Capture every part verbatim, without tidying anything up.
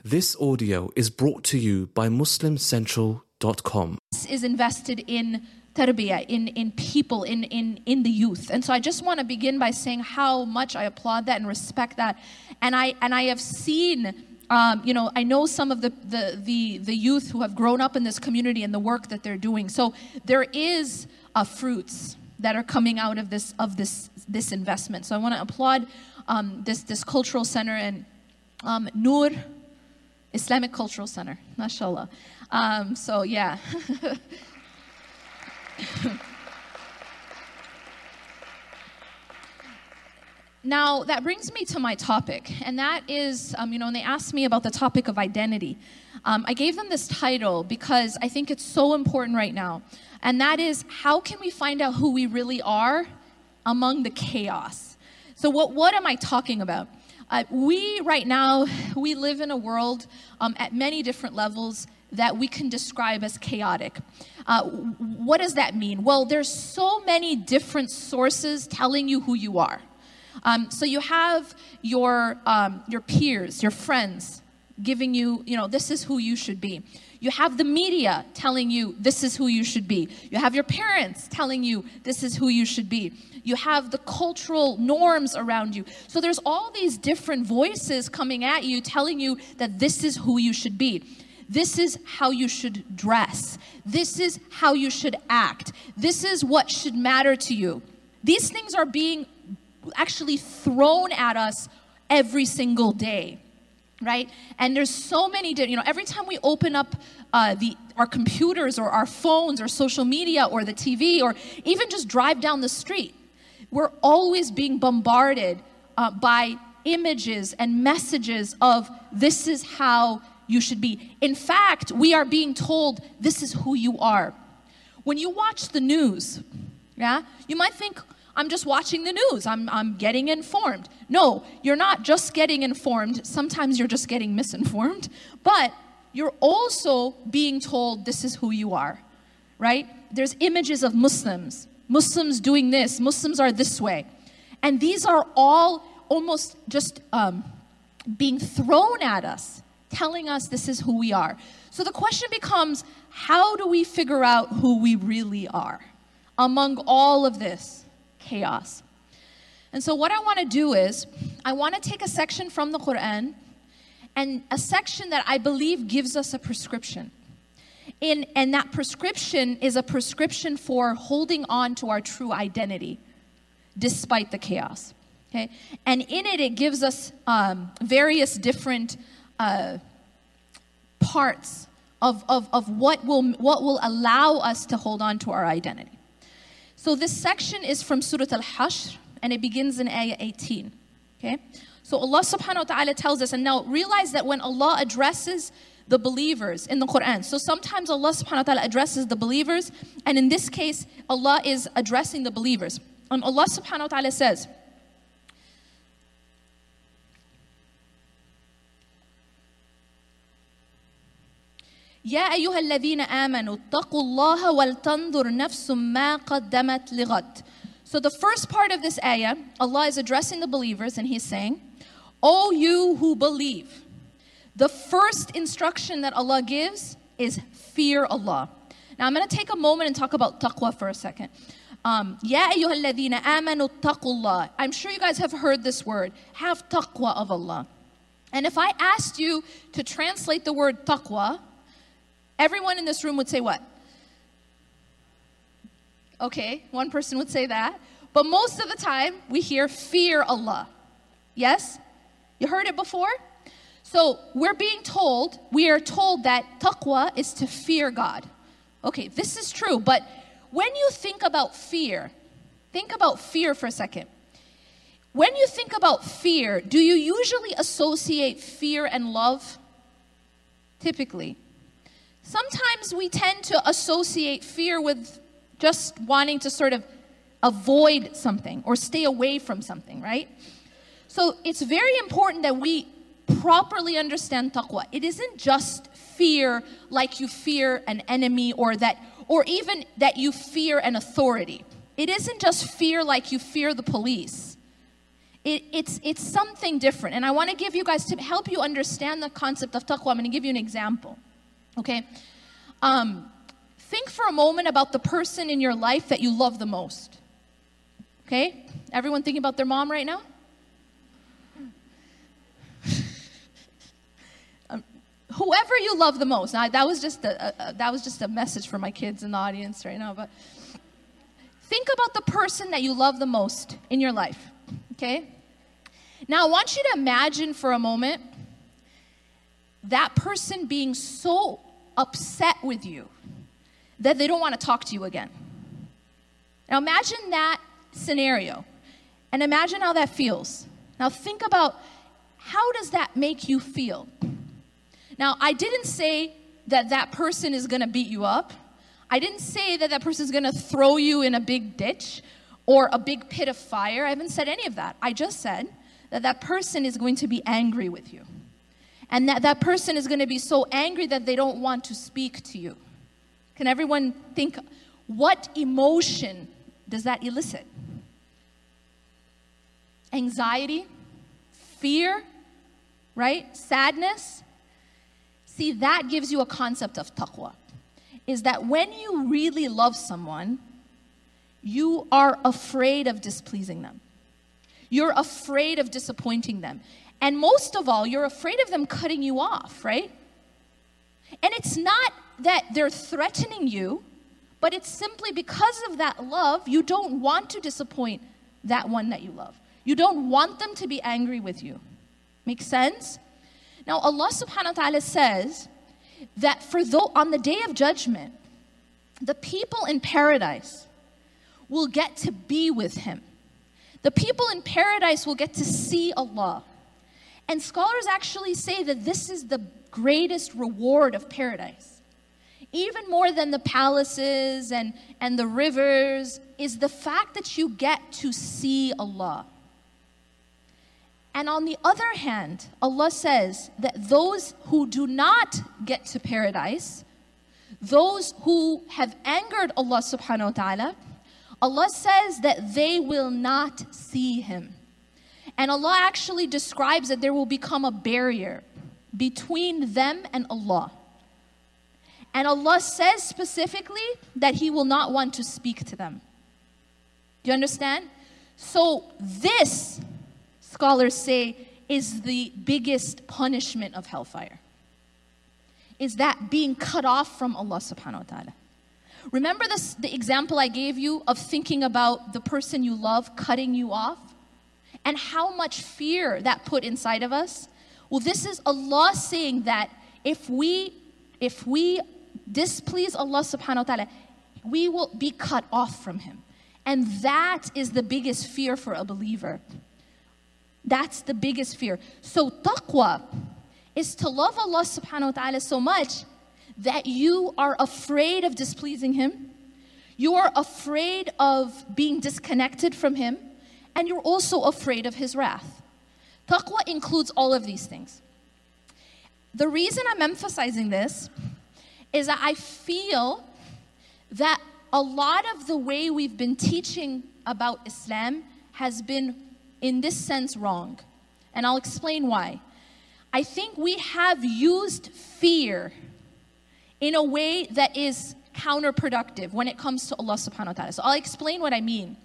This audio is brought to you by muslim central dot com. Is invested in tarbiyah, in, in people, in, in, in the youth. And so I just want to begin by saying how much I applaud that and respect that. And I and I have seen, um, you know, I know some of the, the, the, the youth who have grown up in this community and the work that they're doing. So there is uh, fruits that are coming out of this of this this investment. So I want to applaud um, this this cultural center and um, Noor Islamic Cultural Center, mashallah. Um, so yeah. Now, that brings me to my topic, and that is, um, you know, when they asked me about the topic of identity, um, I gave them this title because I think it's so important right now, and that is, how can we find out who we really are among the chaos? So what, what am I talking about? Uh, we, right now, we live in a world um, at many different levels that we can describe as chaotic. Uh, what does that mean? Well, there's so many different sources telling you who you are. Um, so you have your um, your peers, your friends, giving you, you know, this is who you should be. You have the media telling you this is who you should be. You have your parents telling you this is who you should be. You have the cultural norms around you. So there's all these different voices coming at you telling you that this is who you should be. This is how you should dress. This is how you should act. This is what should matter to you. These things are being actually thrown at us every single day, right? And there's so many, you know, every time we open up uh, the our computers or our phones or social media or the T V or even just drive down the street, we're always being bombarded uh, by images and messages of this is how you should be. In fact, we are being told this is who you are. When you watch the news, yeah, you might think, I'm just watching the news. I'm, I'm getting informed. No, you're not just getting informed. Sometimes you're just getting misinformed. But you're also being told this is who you are, right? There's images of Muslims. Muslims doing this. Muslims are this way. And these are all almost just um, being thrown at us, telling us this is who we are. So the question becomes, how do we figure out who we really are among all of this chaos? And so what I want to do is, I want to take a section from the Quran, and a section that I believe gives us a prescription. In, and that prescription is a prescription for holding on to our true identity despite the chaos. Okay? And in it, it gives us um, various different uh, parts of, of, of what will, what will allow us to hold on to our identity. So this section is from Surah Al-Hashr, and it begins in Ayah eighteen. Okay? So Allah subhanahu wa ta'ala tells us, and now realize that when Allah addresses the believers in the Quran, so sometimes Allah subhanahu wa ta'ala addresses the believers, and in this case, Allah is addressing the believers. And Allah subhanahu wa ta'ala says, يا أيها الذين آمنوا اتقوا الله ولتنظر نفس ما قدمت لغد. So the first part of this ayah, Allah is addressing the believers and He's saying, O you who believe. The first instruction that Allah gives is fear Allah. Now I'm going to take a moment and talk about taqwa for a second. Um, يا أيها الذين آمنوا اتقوا الله. I'm sure you guys have heard this word. Have taqwa of Allah. And if I asked you to translate the word taqwa, everyone in this room would say what? Okay, one person would say that. But most of the time, we hear fear Allah. Yes? You heard it before? So we're being told, we are told that taqwa is to fear God. Okay, this is true, but when you think about fear, think about fear for a second. When you think about fear, do you usually associate fear and love? Typically. Sometimes we tend to associate fear with just wanting to sort of avoid something or stay away from something, right? So it's very important that we properly understand taqwa. It isn't just fear like you fear an enemy or that, or even that you fear an authority. It isn't just fear like you fear the police. It, it's, it's something different. And I want to give you guys, to help you understand the concept of taqwa, I'm going to give you an example. Okay? Um, think for a moment about the person in your life that you love the most. Okay? Everyone thinking about their mom right now? um, whoever you love the most. Now, that was just a, a, a that was just a message for my kids in the audience right now. But think about the person that you love the most in your life. Okay? Now, I want you to imagine for a moment that person being so upset with you that they don't want to talk to you again. Now, imagine that scenario and imagine how that feels. Now, think about, how does that make you feel? Now, I didn't say that that person is going to beat you up. I didn't say that that person is going to throw you in a big ditch or a big pit of fire. I haven't said any of that. I just said that that person is going to be angry with you. And that that person is going to be so angry that they don't want to speak to you. Can everyone think, what emotion does that elicit? Anxiety, fear, right? Sadness. See, that gives you a concept of taqwa. Is that when you really love someone, you are afraid of displeasing them. You're afraid of disappointing them. And most of all, you're afraid of them cutting you off, right? And it's not that they're threatening you, but it's simply because of that love, you don't want to disappoint that one that you love. You don't want them to be angry with you. Make sense? Now, Allah subhanahu wa ta'ala says that for though on the day of judgment, the people in paradise will get to be with Him. The people in paradise will get to see Allah. And scholars actually say that this is the greatest reward of paradise. Even more than the palaces and, and the rivers, is the fact that you get to see Allah. And on the other hand, Allah says that those who do not get to paradise, those who have angered Allah subhanahu wa ta'ala, Allah says that they will not see Him. And Allah actually describes that there will become a barrier between them and Allah. And Allah says specifically that He will not want to speak to them. Do you understand? So this, scholars say, is the biggest punishment of hellfire. Is that being cut off from Allah subhanahu wa ta'ala. Remember this, the example I gave you of thinking about the person you love cutting you off? And how much fear that put inside of us? Well, this is Allah saying that if we, if we displease Allah subhanahu wa ta'ala, we will be cut off from Him. And that is the biggest fear for a believer. That's the biggest fear. So taqwa is to love Allah subhanahu wa ta'ala so much that you are afraid of displeasing Him. You are afraid of being disconnected from Him. And you're also afraid of His wrath. Taqwa includes all of these things. The reason I'm emphasizing this is that I feel that a lot of the way we've been teaching about Islam has been, in this sense, wrong. And I'll explain why. I think we have used fear in a way that is counterproductive when it comes to Allah subhanahu wa ta'ala. So I'll explain what I mean.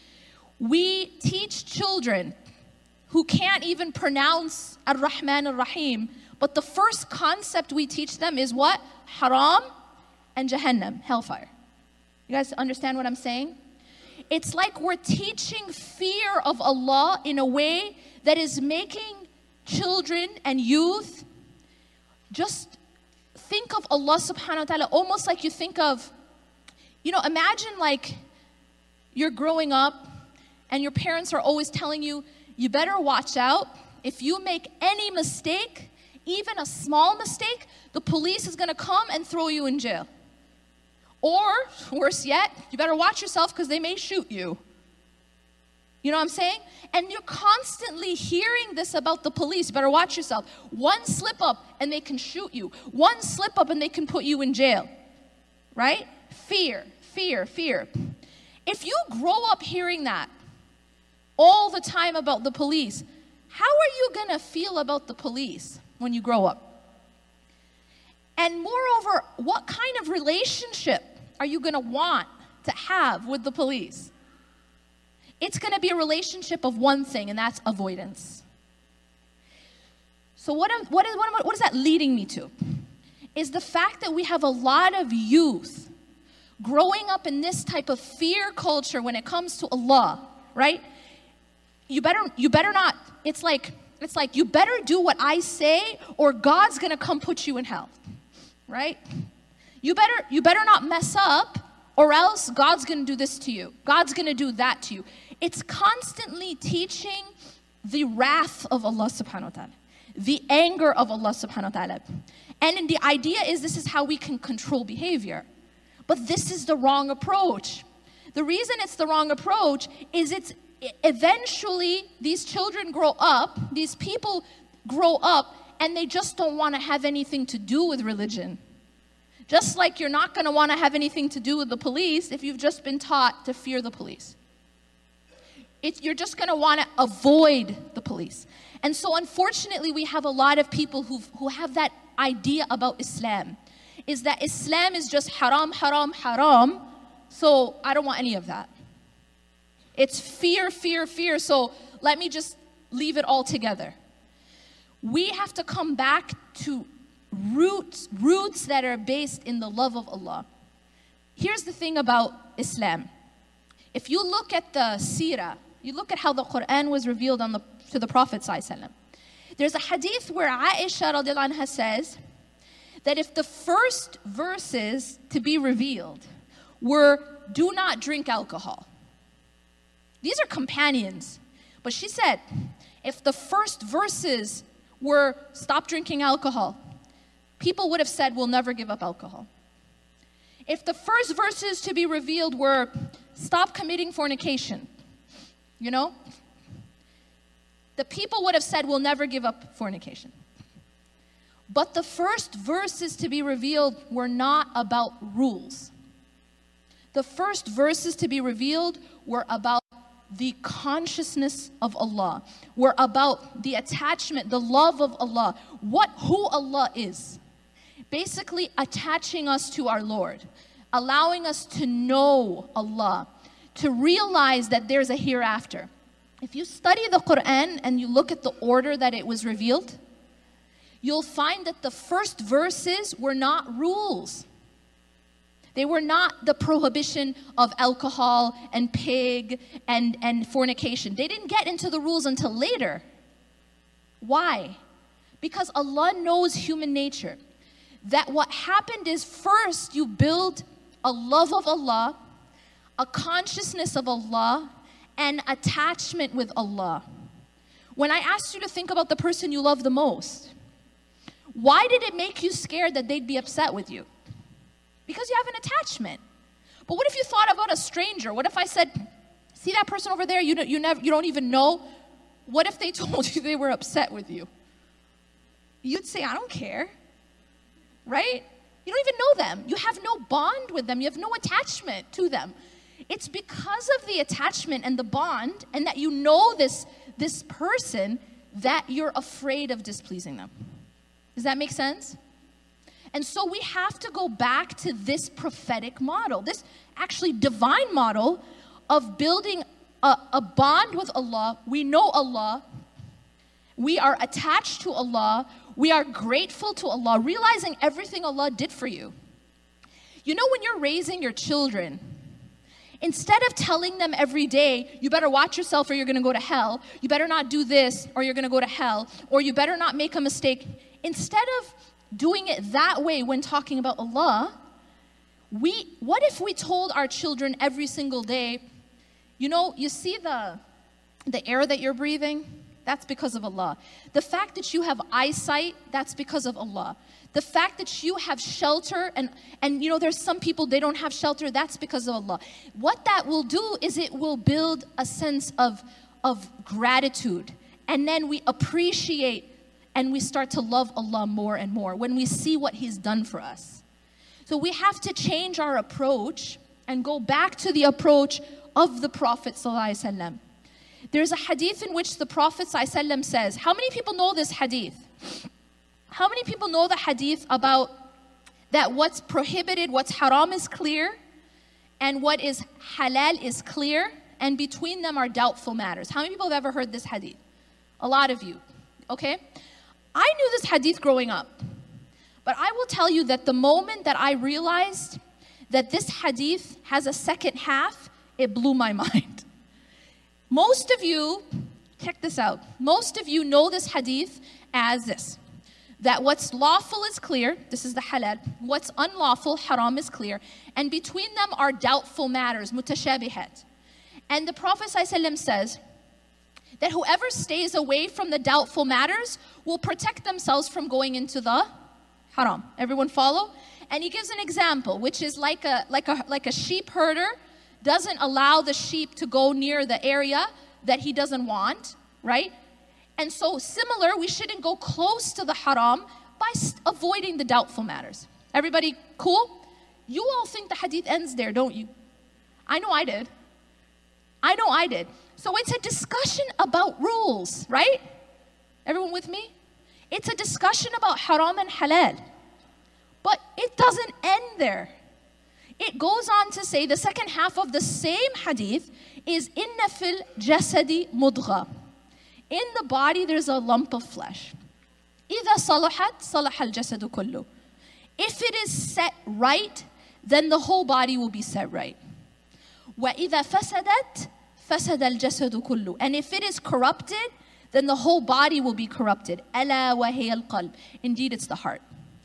We teach children who can't even pronounce Ar-Rahman Ar-Rahim, but the first concept we teach them is what? Haram and Jahannam, hellfire. You guys understand what I'm saying? It's like we're teaching fear of Allah in a way that is making children and youth just think of Allah subhanahu wa ta'ala almost like you think of, you know, imagine like you're growing up and your parents are always telling you, you better watch out. If you make any mistake, even a small mistake, the police is going to come and throw you in jail. Or, worse yet, you better watch yourself because they may shoot you. You know what I'm saying? And you're constantly hearing this about the police. You better watch yourself. One slip up and they can shoot you. One slip up and they can put you in jail. Right? Fear, fear, fear. If you grow up hearing that, all the time about the police. How are you going to feel about the police when you grow up? And moreover, what kind of relationship are you going to want to have with the police? It's going to be a relationship of one thing, and that's avoidance. So what, am, what, is, what, what is that leading me to? Is the fact that we have a lot of youth growing up in this type of fear culture when it comes to Allah, right? You better, you better not, it's like, it's like you better do what I say or God's going to come put you in hell, right? You better, you better not mess up or else God's going to do this to you. God's going to do that to you. It's constantly teaching the wrath of Allah subhanahu wa ta'ala, the anger of Allah subhanahu wa ta'ala. And the idea is this is how we can control behavior. But this is the wrong approach. The reason it's the wrong approach is it's eventually these children grow up, these people grow up, and they just don't want to have anything to do with religion. Just like you're not going to want to have anything to do with the police if you've just been taught to fear the police. It's, you're just going to want to avoid the police. And so unfortunately, we have a lot of people who who have that idea about Islam, is that Islam is just haram, haram, haram, so I don't want any of that. It's fear, fear, fear, so let me just leave it all together. We have to come back to roots, roots that are based in the love of Allah. Here's the thing about Islam. If you look at the seerah, you look at how the Quran was revealed on the, to the Prophet ﷺ. There's a hadith where Aisha radiallahu anha says that if the first verses to be revealed were, do not drink alcohol. These are companions. But she said, if the first verses were, stop drinking alcohol, people would have said, we'll never give up alcohol. If the first verses to be revealed were, stop committing fornication, you know, the people would have said, we'll never give up fornication. But the first verses to be revealed were not about rules. The first verses to be revealed were about the consciousness of Allah, were about the attachment, the love of Allah, what, who Allah is. Basically attaching us to our Lord, allowing us to know Allah, to realize that there's a hereafter. If you study the Quran and you look at the order that it was revealed, you'll find that the first verses were not rules. They were not the prohibition of alcohol and pig and, and fornication. They didn't get into the rules until later. Why? Because Allah knows human nature. That what happened is first you build a love of Allah, a consciousness of Allah, and attachment with Allah. When I asked you to think about the person you love the most, why did it make you scared that they'd be upset with you? Because you have an attachment. But what if you thought about a stranger? What if I said, see that person over there you don't, you never, you don't even know? What if they told you they were upset with you? You'd say, I don't care, right? You don't even know them. You have no bond with them. You have no attachment to them. It's because of the attachment and the bond and that you know this, this person that you're afraid of displeasing them. Does that make sense? And so we have to go back to this prophetic model, this actually divine model of building a, a bond with Allah. We know Allah. We are attached to Allah. We are grateful to Allah, realizing everything Allah did for you. You know, when you're raising your children, instead of telling them every day, you better watch yourself or you're going to go to hell, you better not do this or you're going to go to hell, or you better not make a mistake, instead of doing it that way when talking about Allah, we, what if we told our children every single day, you know, you see the, the air that you're breathing? That's because of Allah. The fact that you have eyesight, that's because of Allah. The fact that you have shelter, and, and you know, there's some people, they don't have shelter, that's because of Allah. What that will do is it will build a sense of, of gratitude. And then we appreciate and we start to love Allah more and more when we see what He's done for us. So we have to change our approach and go back to the approach of the Prophet ﷺ. There's a hadith in which the Prophet ﷺ says, how many people know this hadith? How many people know the hadith about that what's prohibited, what's haram is clear, and what is halal is clear, and between them are doubtful matters? How many people have ever heard this hadith? A lot of you, okay? I knew this hadith growing up, but I will tell you that the moment that I realized that this hadith has a second half, it blew my mind. Most of you, check this out, most of you know this hadith as this, that what's lawful is clear, this is the halal, what's unlawful, haram, is clear, and between them are doubtful matters, mutashabihat. And the Prophet ﷺ says that whoever stays away from the doubtful matters will protect themselves from going into the haram. Everyone follow? And he gives an example, which is like a, like a, like a sheep herder doesn't allow the sheep to go near the area that he doesn't want, right? And so similar, we shouldn't go close to the haram by avoiding the doubtful matters. Everybody cool? You all think the hadith ends there, don't you? I know I did. I know I did. So it's a discussion about rules, right? Everyone with me? It's a discussion about haram and halal. But it doesn't end there. It goes on to say, the second half of the same hadith is inna fil jasadi mudgha. In the body there's a lump of flesh. إِذَا صَلَحَتْ صَلَحَ الْجَسَدُ كُلُّهُ. If it is set right, then the whole body will be set right. وَإِذَا فَسَدَتْ فَسَدَ الْجَسَدُ كُلُّهُ. And if it is corrupted, then the whole body will be corrupted. أَلَا وَهِيَ الْقَلْبِ. Indeed, it's the heart.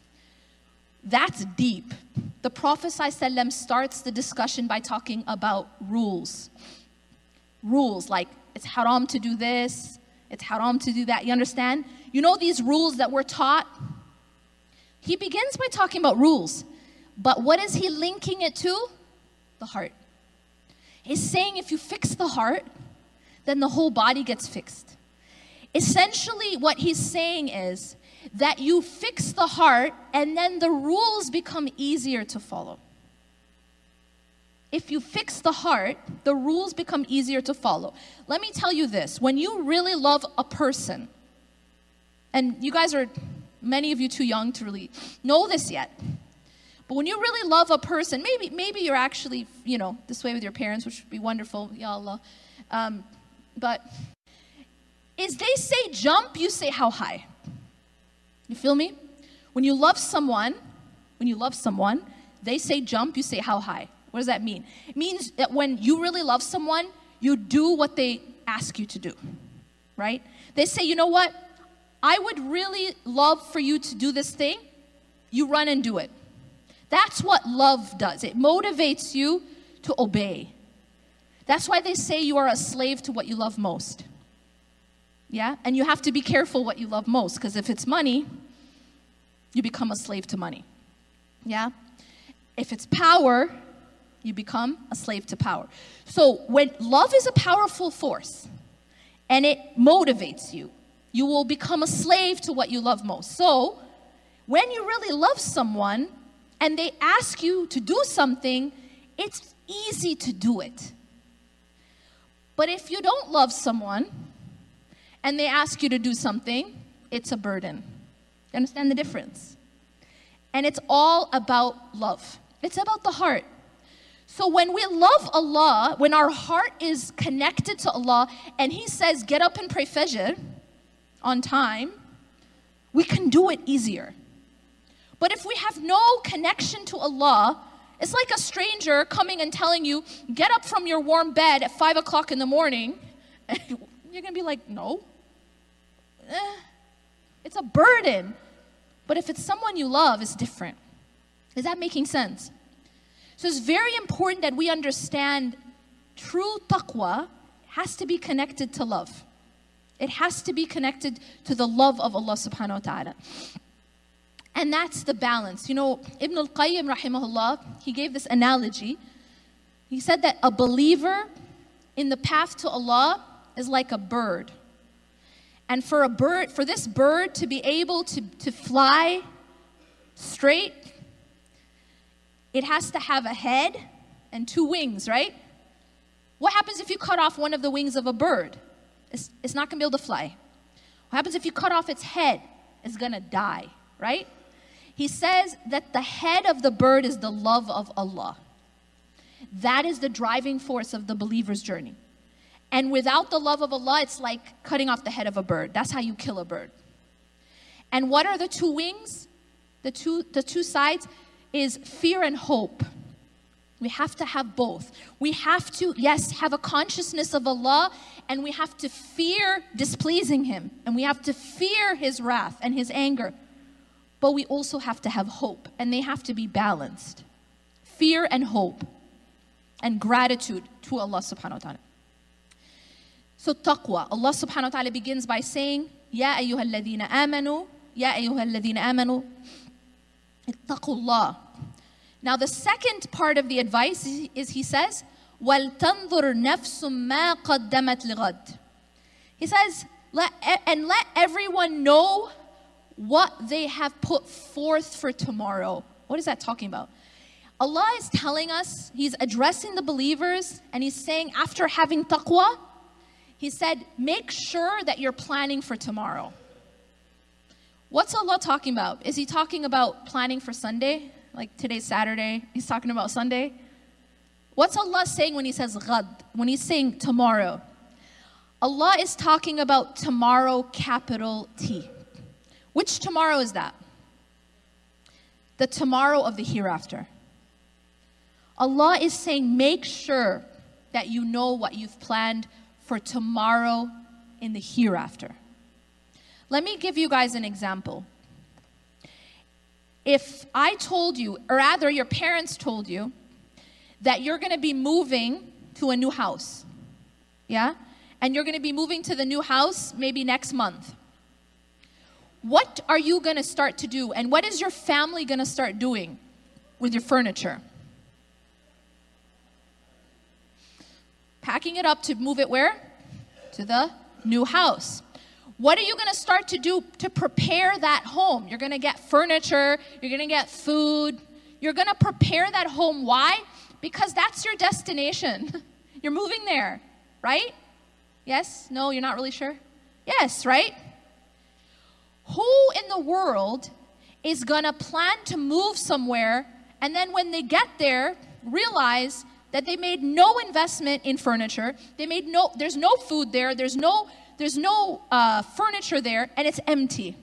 That's deep. The Prophet ﷺ starts the discussion by talking about rules. Rules, like it's haram to do this, it's haram to do that. You understand? You know these rules that we're taught? He begins by talking about rules. But what is he linking it to? The heart. He's saying if you fix the heart, then the whole body gets fixed. Essentially, what he's saying is that you fix the heart and then the rules become easier to follow. If you fix the heart, the rules become easier to follow. Let me tell you this, when you really love a person, and you guys are, many of you too young to really know this yet, but when you really love a person, maybe maybe you're actually, you know, this way with your parents, which would be wonderful, ya Allah, um, but is they say jump, you say how high. You feel me? When you love someone, when you love someone, they say jump, you say how high. What does that mean? It means that when you really love someone, you do what they ask you to do, right? They say, you know what? I would really love for you to do this thing. You run and do it. That's what love does. It motivates you to obey. That's why they say you are a slave to what you love most. Yeah? And you have to be careful what you love most, because if it's money, you become a slave to money. Yeah? If it's power, you become a slave to power. So when love is a powerful force and it motivates you, you will become a slave to what you love most. So when you really love someone and they ask you to do something, it's easy to do it. But if you don't love someone and they ask you to do something, it's a burden. You understand the difference? And it's all about love. It's about the heart. So when we love Allah, when our heart is connected to Allah, and He says, get up and pray Fajr on time, we can do it easier. But if we have no connection to Allah, it's like a stranger coming and telling you, get up from your warm bed at five o'clock in the morning. And you're going to be like, no. Eh, it's a burden. But if it's someone you love, it's different. Is that making sense? So it's very important that we understand true taqwa has to be connected to love. It has to be connected to the love of Allah subhanahu wa ta'ala. And that's the balance. You know, Ibn al-Qayyim rahimahullah, he gave this analogy. He said that a believer in the path to Allah is like a bird. And for a bird, for this bird to be able to, to fly straight, it has to have a head and two wings, right? What happens if you cut off one of the wings of a bird? It's, it's not going to be able to fly. What happens if you cut off its head? It's going to die, right? He says that the head of the bird is the love of Allah. That is the driving force of the believer's journey. And without the love of Allah, it's like cutting off the head of a bird. That's how you kill a bird. And what are the two wings? The two, the two sides is fear and hope. We have to have both. We have to, yes, have a consciousness of Allah, and we have to fear displeasing Him, and we have to fear His wrath and His anger. But we also have to have hope, and they have to be balanced. Fear and hope, and gratitude to Allah subhanahu wa ta'ala. So taqwa, Allah subhanahu wa ta'ala begins by saying, Ya ayyuha alladhina amanu, Ya ayyuha alladhina amanu, ittaqullah. Now the second part of the advice is, is he says, وَلْتَنْظُرْ نَفْسٌ مَا قَدَّمَتْ لِغَدٍ. He says, let, and let everyone know what they have put forth for tomorrow. What is that talking about? Allah is telling us, He's addressing the believers, and He's saying after having taqwa, He said, make sure that you're planning for tomorrow. What's Allah talking about? Is He talking about planning for Sunday? Like today's Saturday, He's talking about Sunday. What's Allah saying when He says ghad? When He's saying tomorrow? Allah is talking about tomorrow, capital T. Which tomorrow is that? The tomorrow of the hereafter. Allah is saying, make sure that you know what you've planned for tomorrow in the hereafter. Let me give you guys an example. If I told you, or rather your parents told you, that you're going to be moving to a new house, yeah? And you're going to be moving to the new house maybe next month. What are you going to start to do? And what is your family going to start doing with your furniture? Packing it up to move it where? To the new house. What are you going to start to do to prepare that home? You're going to get furniture. You're going to get food. You're going to prepare that home. Why? Because that's your destination. You're moving there, right? Yes? No, you're not really sure? Yes, right? Who in the world is going to plan to move somewhere, and then when they get there, realize that they made no investment in furniture. They made no, there's no food there. There's no, there's no uh, furniture there, and it's empty.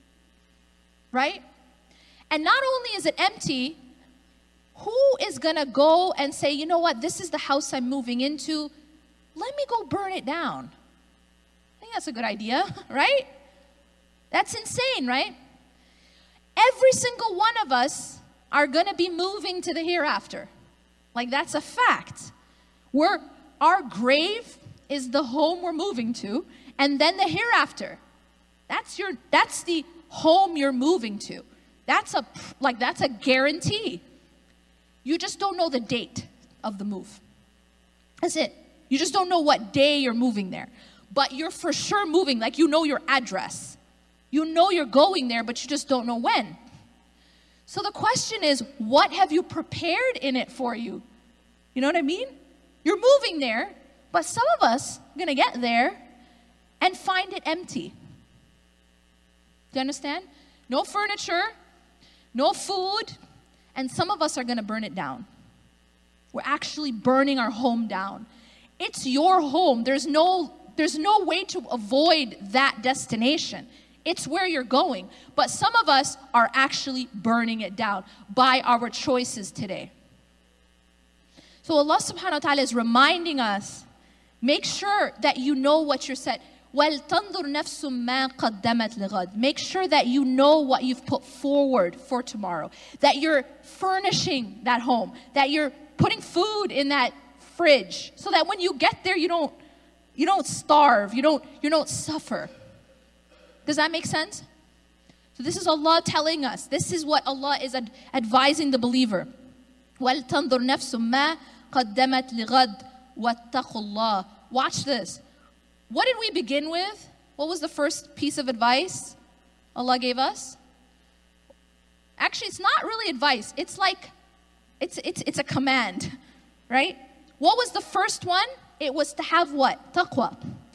Right? And not only is it empty, who is going to go and say, you know what, this is the house I'm moving into. Let me go burn it down. I think that's a good idea, right? That's insane, right? Every single one of us are going to be moving to the hereafter. Like, that's a fact. We're, our grave is the home we're moving to, and then the hereafter. That's your, that's the home you're moving to. That's a, like, that's a guarantee. You just don't know the date of the move. That's it. You just don't know what day you're moving there. But you're for sure moving, like you know your address. You know you're going there, but you just don't know when. So the question is, what have you prepared in it for you? You know what I mean? You're moving there, but some of us are going to get there and find it empty. Do you understand? No furniture, no food, and some of us are going to burn it down. We're actually burning our home down. It's your home. There's no, there's no way to avoid that destination. It's where you're going. But some of us are actually burning it down by our choices today. So Allah subhanahu wa ta'ala is reminding us, make sure that you know what you're set. وَلْتَنْظُرْ نَفْسٌ مَا قَدَّمَتْ لِغَدٍ. Make sure that you know what you've put forward for tomorrow. That you're furnishing that home. That you're putting food in that fridge. So that when you get there, you don't, you don't starve. You don't, you don't suffer. Does that make sense? So this is Allah telling us. This is what Allah is ad- advising the believer. وَلْتَنْظُرْ نَفْسٌ مَا قَدَّمَتْ لِغَدٍ وَاتَّقُوا اللَّهَ. Watch this. What did we begin with? What was the first piece of advice Allah gave us? Actually, it's not really advice. It's like, it's, it's, it's a command, right? What was the first one? It was to have what? Taqwa.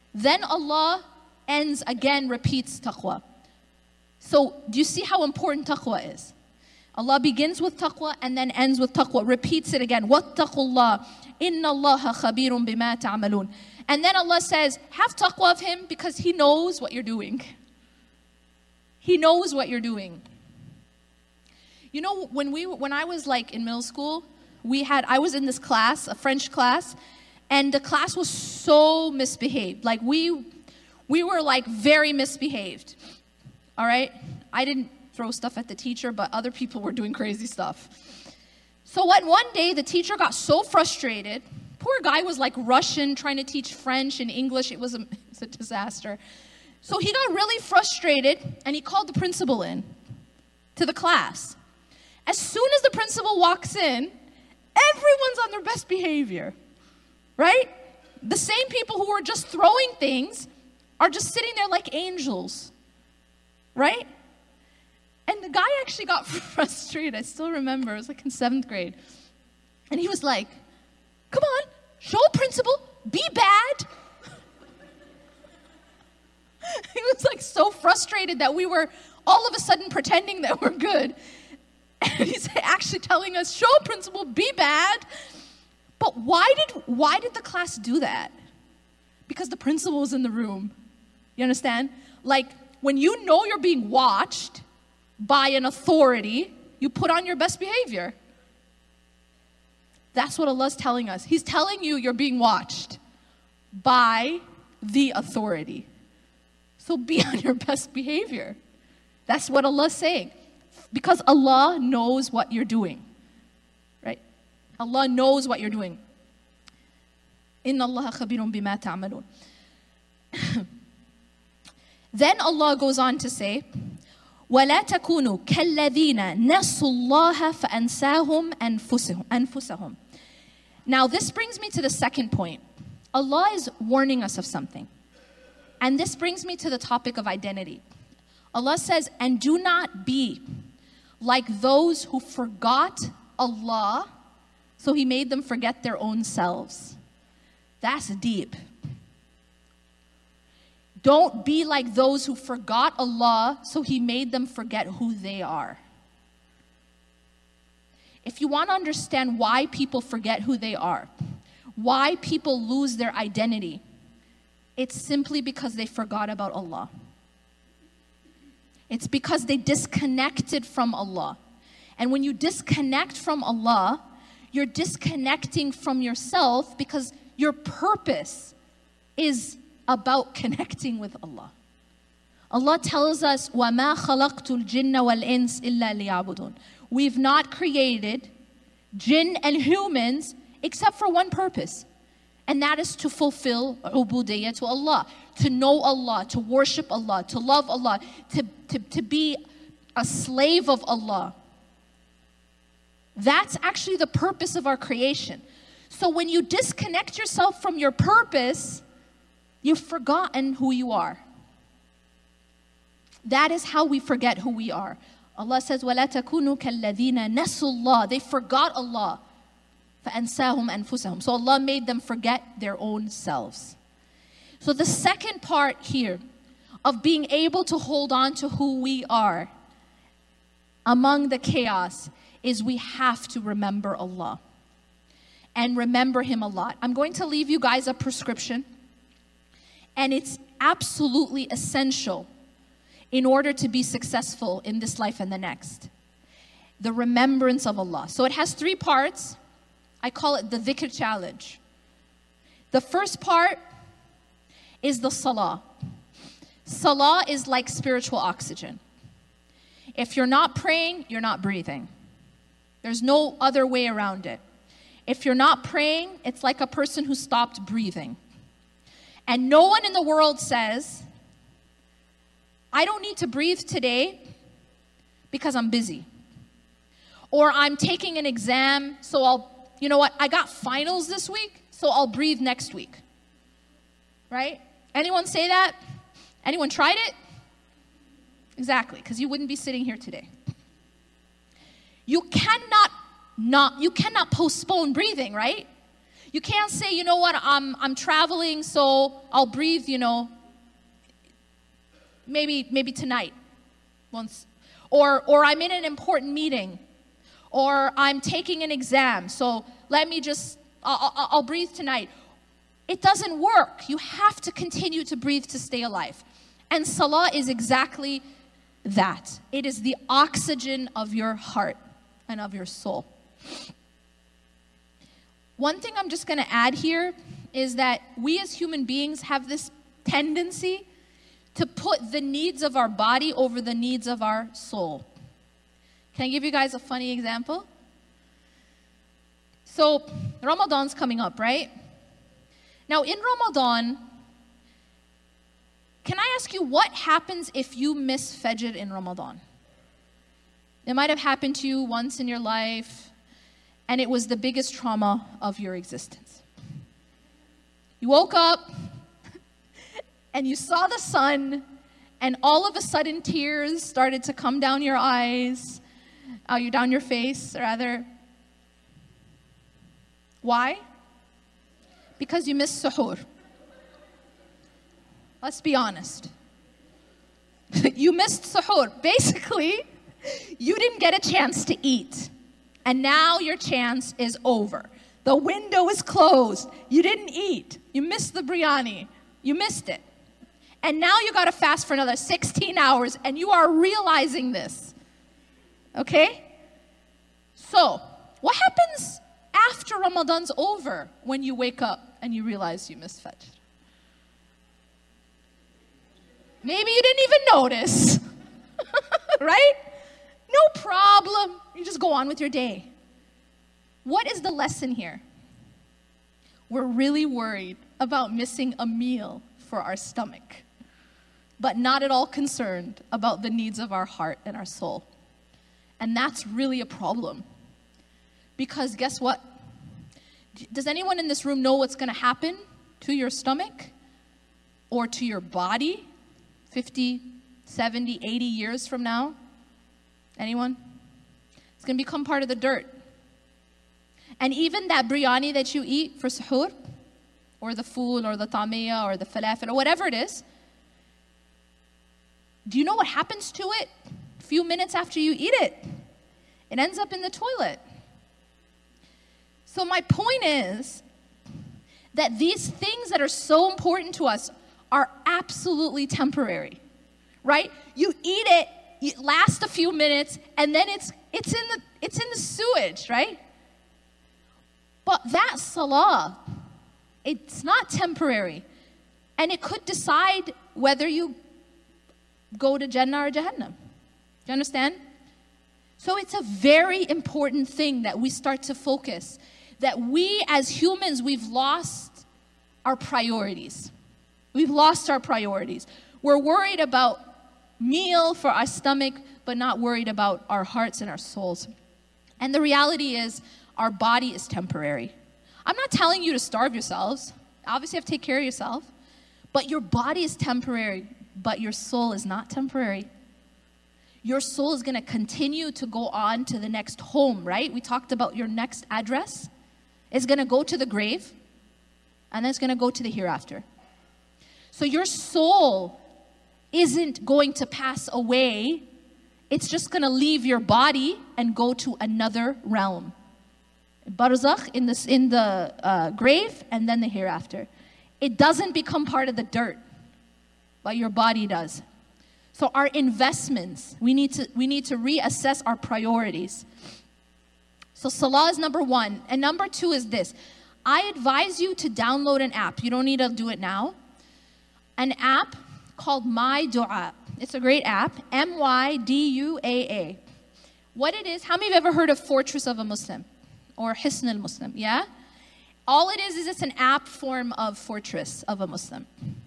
Then Allah ends again, repeats taqwa. So do you see how important taqwa is? Allah begins with taqwa and then ends with taqwa, repeats it again. وَاتَّقُوا إِنَّ اللَّهَ خَبِيرٌ بِمَا تَعْمَلُونَ. And then Allah says, have taqwa of Him because He knows what you're doing. He knows what you're doing. You know, when we when I was like in middle school, we had I was in this class, a French class, and the class was so misbehaved. Like we we were like very misbehaved. All right? I didn't throw stuff at the teacher, but other people were doing crazy stuff. So when one day the teacher got so frustrated, poor guy was like Russian, trying to teach French and English. It was a, it was a disaster. So he got really frustrated and he called the principal in to the class. As soon as the principal walks in, everyone's on their best behavior, right? The same people who were just throwing things are just sitting there like angels, right? And the guy actually got frustrated. I still remember. It was like in seventh grade. And he was like, come on, show principal, be bad. He was like so frustrated that we were all of a sudden pretending that we're good. And he's actually telling us, show principal, be bad. But why did, why did the class do that? Because the principal was in the room. You understand? Like when you know you're being watched by an authority, you put on your best behavior. That's what Allah's telling us. He's telling you you're being watched by the authority. So be on your best behavior. That's what Allah's saying. Because Allah knows what you're doing. Right? Allah knows what you're doing. Inna Allah khabirun bima ta'malun. Then Allah goes on to say, وَلَا تَكُونُوا كَالَّذِينَ نَسُوا اللَّهَ فَأَنْسَاهُمْ أَنفُسَهُمْ. Now this brings me to the second point. Allah is warning us of something. And this brings me to the topic of identity. Allah says, and do not be like those who forgot Allah, so He made them forget their own selves. That's deep. Don't be like those who forgot Allah, so He made them forget who they are. If you want to understand why people forget who they are, why people lose their identity, it's simply because they forgot about Allah. It's because they disconnected from Allah. And when you disconnect from Allah, you're disconnecting from yourself because your purpose is about connecting with Allah. Allah tells us, وَمَا خَلَقْتُ الْجِنَّ وَالْإِنسِ إِلَّا لِيَعْبُدُونَ. We've not created jinn and humans except for one purpose. And that is to fulfill ubudiyyah to Allah, to know Allah, to worship Allah, to love Allah, to, to, to be a slave of Allah. That's actually the purpose of our creation. So when you disconnect yourself from your purpose, you've forgotten who you are. That is how we forget who we are. Allah says, وَلَا تَكُونُوا كَالَّذِينَ نَسُوا اللَّهَ. They forgot Allah. فَأَنْسَاهُمْ أَنفُسَهُمْ. So Allah made them forget their own selves. So the second part here of being able to hold on to who we are among the chaos is we have to remember Allah. And remember Him a lot. I'm going to leave you guys a prescription. And it's absolutely essential in order to be successful in this life and the next. The remembrance of Allah. So it has three parts. I call it the dhikr challenge. The first part is the salah. Salah is like spiritual oxygen. If you're not praying, you're not breathing. There's no other way around it. If you're not praying, it's like a person who stopped breathing. And no one in the world says, I don't need to breathe today because I'm busy. Or I'm taking an exam, so I'll, you know what, I got finals this week, so I'll breathe next week. Right? Anyone say that? Anyone tried it? Exactly, because you wouldn't be sitting here today. You cannot not, you cannot postpone breathing, right? You can't say, you know what, I'm, I'm traveling, so I'll breathe, you know, maybe, maybe tonight. Once. Or, or I'm in an important meeting. Or I'm taking an exam, so let me just, I'll, I'll, I'll breathe tonight. It doesn't work. You have to continue to breathe to stay alive. And salah is exactly that. It is the oxygen of your heart and of your soul. One thing I'm just going to add here is that we as human beings have this tendency to put the needs of our body over the needs of our soul. Can I give you guys a funny example? So, Ramadan's coming up, right? Now, in Ramadan, can I ask you what happens if you miss Fajr in Ramadan? It might have happened to you once in your life, and it was the biggest trauma of your existence. You woke up, and you saw the sun, and all of a sudden tears started to come down your eyes, uh, you down your face, rather. Why? Because you missed suhoor. Let's be honest. You missed suhoor. Basically, you didn't get a chance to eat. And now your chance is over. The window is closed. You didn't eat. You missed the biryani. You missed it. And now you got to fast for another sixteen hours, and you are realizing this. Okay? So, what happens after Ramadan's over when you wake up and you realize you missed Fajr? Maybe you didn't even notice. Right? No problem. You just go on with your day. What is the lesson here? We're really worried about missing a meal for our stomach, but not at all concerned about the needs of our heart and our soul. And that's really a problem. Because guess what? Does anyone in this room know what's going to happen to your stomach or to your body fifty, seventy, eighty years from now? Anyone? It's going to become part of the dirt. And even that biryani that you eat for suhoor, or the fool, or the tamiyya, or the falafel, or whatever it is, do you know what happens to it a few minutes after you eat it? It ends up in the toilet. So my point is that these things that are so important to us are absolutely temporary, right? You eat it, it lasts a few minutes, and then it's it's in the it's in the sewage, right? But that salah, it's not temporary, and it could decide whether you go to Jannah or Jahannam. Do you understand? So it's a very important thing that we start to focus, that we as humans, we've lost our priorities. We've lost our priorities. We're worried about meal for our stomach, but not worried about our hearts and our souls. And the reality is, our body is temporary. I'm not telling you to starve yourselves. Obviously, you have to take care of yourself. But your body is temporary, but your soul is not temporary. Your soul is going to continue to go on to the next home, right? We talked about your next address. It's going to go to the grave, and then it's going to go to the hereafter. So your soul isn't going to pass away. It's just going to leave your body and go to another realm. Barzakh, in, this, in the uh, grave, and then the hereafter. It doesn't become part of the dirt, but your body does. So our investments, we need to we need to reassess our priorities. So salah is number one. And number two is this. I advise you to download an app. You don't need to do it now. An app called My Dua. It's a great app. M Y D U A A. What it is, how many of you have ever heard of Fortress of a Muslim? Or Hisn al-Muslim, yeah? All it is is it's an app form of Fortress of a Muslim.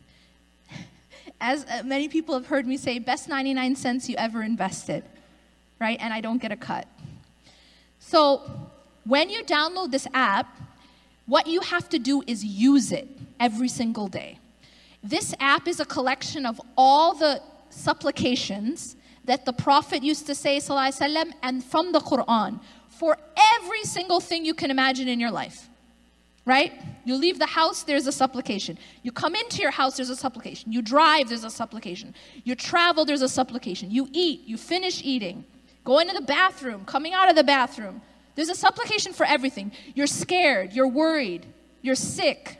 As uh, many people have heard me say, best ninety-nine cents you ever invested, right? And I don't get a cut. So when you download this app, what you have to do is use it every single day. This app is a collection of all the supplications that the Prophet used to say, sallallahu alaihi wasallam, and from the Quran, for every single thing you can imagine in your life. right? You leave the house, there's a supplication. You come into your house, there's a supplication. You drive, there's a supplication. You travel, there's a supplication. You eat, you finish eating. Go into the bathroom, coming out of the bathroom. There's a supplication for everything. You're scared, you're worried, you're sick.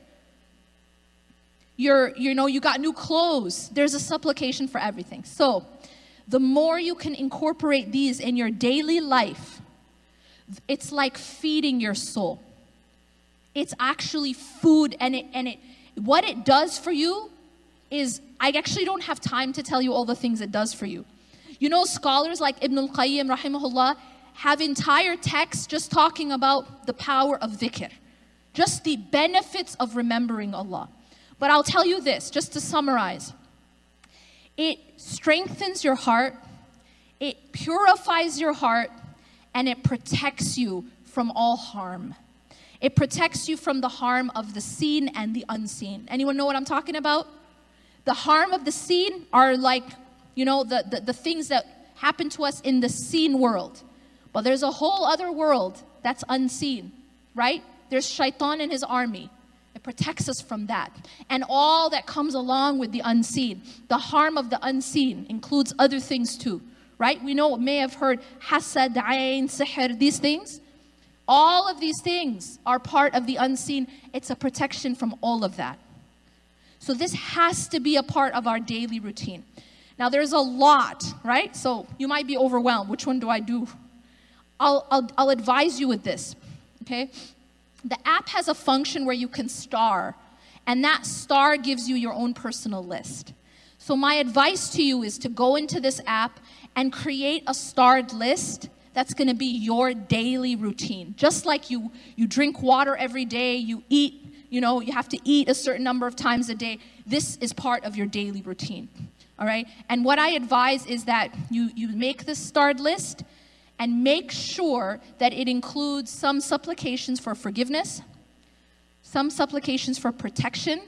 You're, you know, you got new clothes. There's a supplication for everything. So, the more you can incorporate these in your daily life, it's like feeding your soul. It's actually food, and it and it what it does for you is, I actually don't have time to tell you all the things it does for you. You know, scholars like Ibn al-Qayyim rahimahullah have entire texts just talking about the power of dhikr, just the benefits of remembering Allah. But I'll tell you this, just to summarize. It strengthens your heart, it purifies your heart, and it protects you from all harm. It protects you from the harm of the seen and the unseen. Anyone know what I'm talking about? The harm of the seen are like, you know, the, the, the things that happen to us in the seen world. But there's a whole other world that's unseen, right? There's shaitan and his army. It protects us from that. And all that comes along with the unseen. The harm of the unseen includes other things too, right? We know, may have heard hasad, ayn, sihr, these things. All of these things are part of the unseen. It's a protection from all of that. So this has to be a part of our daily routine. Now there's a lot, right? So you might be overwhelmed. Which one do I do? I'll, I'll, I'll advise you with this, okay? The app has a function where you can star, and that star gives you your own personal list. So my advice to you is to go into this app and create a starred list that's going to be your daily routine. Just like you, you drink water every day, you eat, you know, you have to eat a certain number of times a day. This is part of your daily routine, all right? And what I advise is that you, you make this starred list, and make sure that it includes some supplications for forgiveness, some supplications for protection,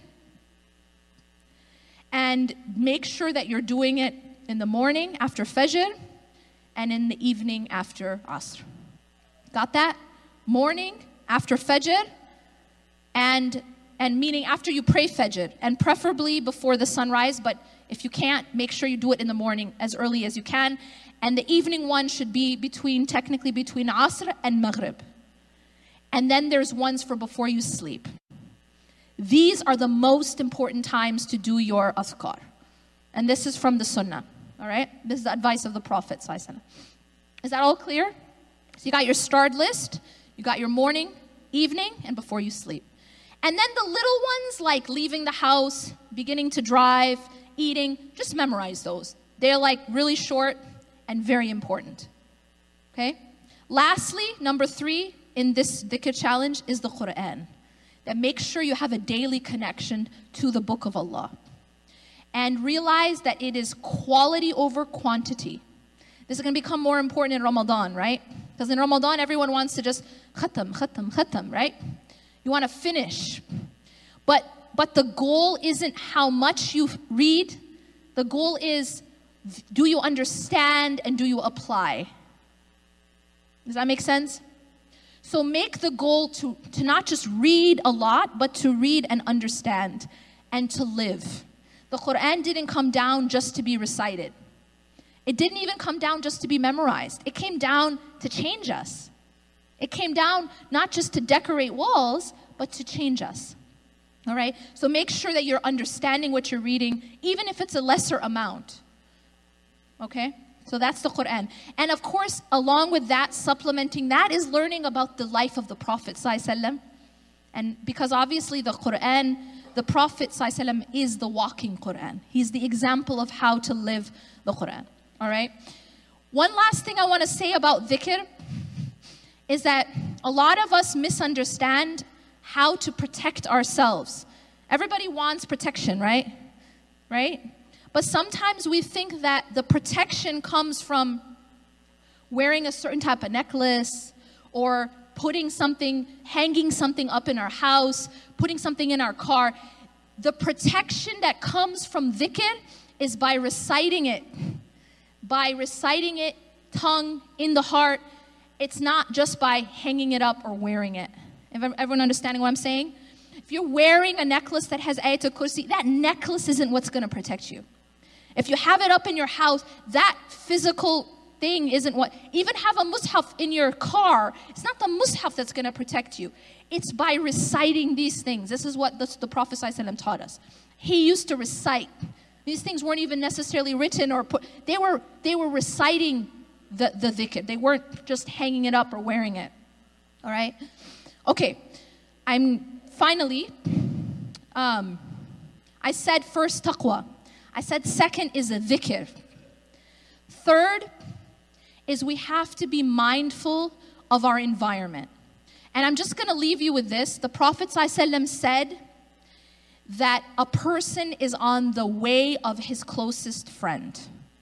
and make sure that you're doing it in the morning after Fajr and in the evening after Asr. Got that? Morning after Fajr, and, and meaning after you pray Fajr, and preferably before the sunrise, but if you can't, make sure you do it in the morning as early as you can. And the evening one should be between, technically between Asr and Maghrib. And then there's ones for before you sleep. These are the most important times to do your azkar. And this is from the Sunnah, all right? This is the advice of the Prophet sallallahu alaihi wasallam. Is that all clear? So you got your starred list, you got your morning, evening, and before you sleep. And then the little ones like leaving the house, beginning to drive, eating, just memorize those. They're like really short and very important, okay? Lastly, number three in this dhikr challenge is the Quran. That makes sure you have a daily connection to the book of Allah. And realize that it is quality over quantity. This is going to become more important in Ramadan, right? Because in Ramadan, everyone wants to just khatam, khatam, khatam, right? You want to finish. But, but the goal isn't how much you read. The goal is, do you understand and do you apply? Does that make sense? So make the goal to, to not just read a lot, but to read and understand and to live. The Quran didn't come down just to be recited. It didn't even come down just to be memorized. It came down to change us. It came down not just to decorate walls, but to change us. All right? So make sure that you're understanding what you're reading, even if it's a lesser amount. Okay? So that's the Quran. And of course, along with that, supplementing that is learning about the life of the Prophet ﷺ. And because obviously the Quran, the Prophet ﷺ is the walking Quran. He's the example of how to live the Quran. All right? One last thing I want to say about dhikr is that a lot of us misunderstand how to protect ourselves. Everybody wants protection, right? Right? But sometimes we think that the protection comes from wearing a certain type of necklace or putting something, hanging something up in our house, putting something in our car. The protection that comes from dhikr is by reciting it. By reciting it, tongue, in the heart. It's not just by hanging it up or wearing it. Everyone understanding what I'm saying? If you're wearing a necklace that has Ayatul Kursi, that necklace isn't what's going to protect you. If you have it up in your house, that physical thing isn't what, even have a mushaf in your car, it's not the mushaf that's going to protect you. It's by reciting these things. This is what the, the Prophet ﷺ taught us. He used to recite. These things weren't even necessarily written or put, they were, they were reciting the, the dhikr. They weren't just hanging it up or wearing it. All right? Okay. I'm finally, um, I said first taqwa. I said second is a dhikr. Third is we have to be mindful of our environment. And I'm just going to leave you with this. The Prophet ﷺ said that a person is on the way of his closest friend.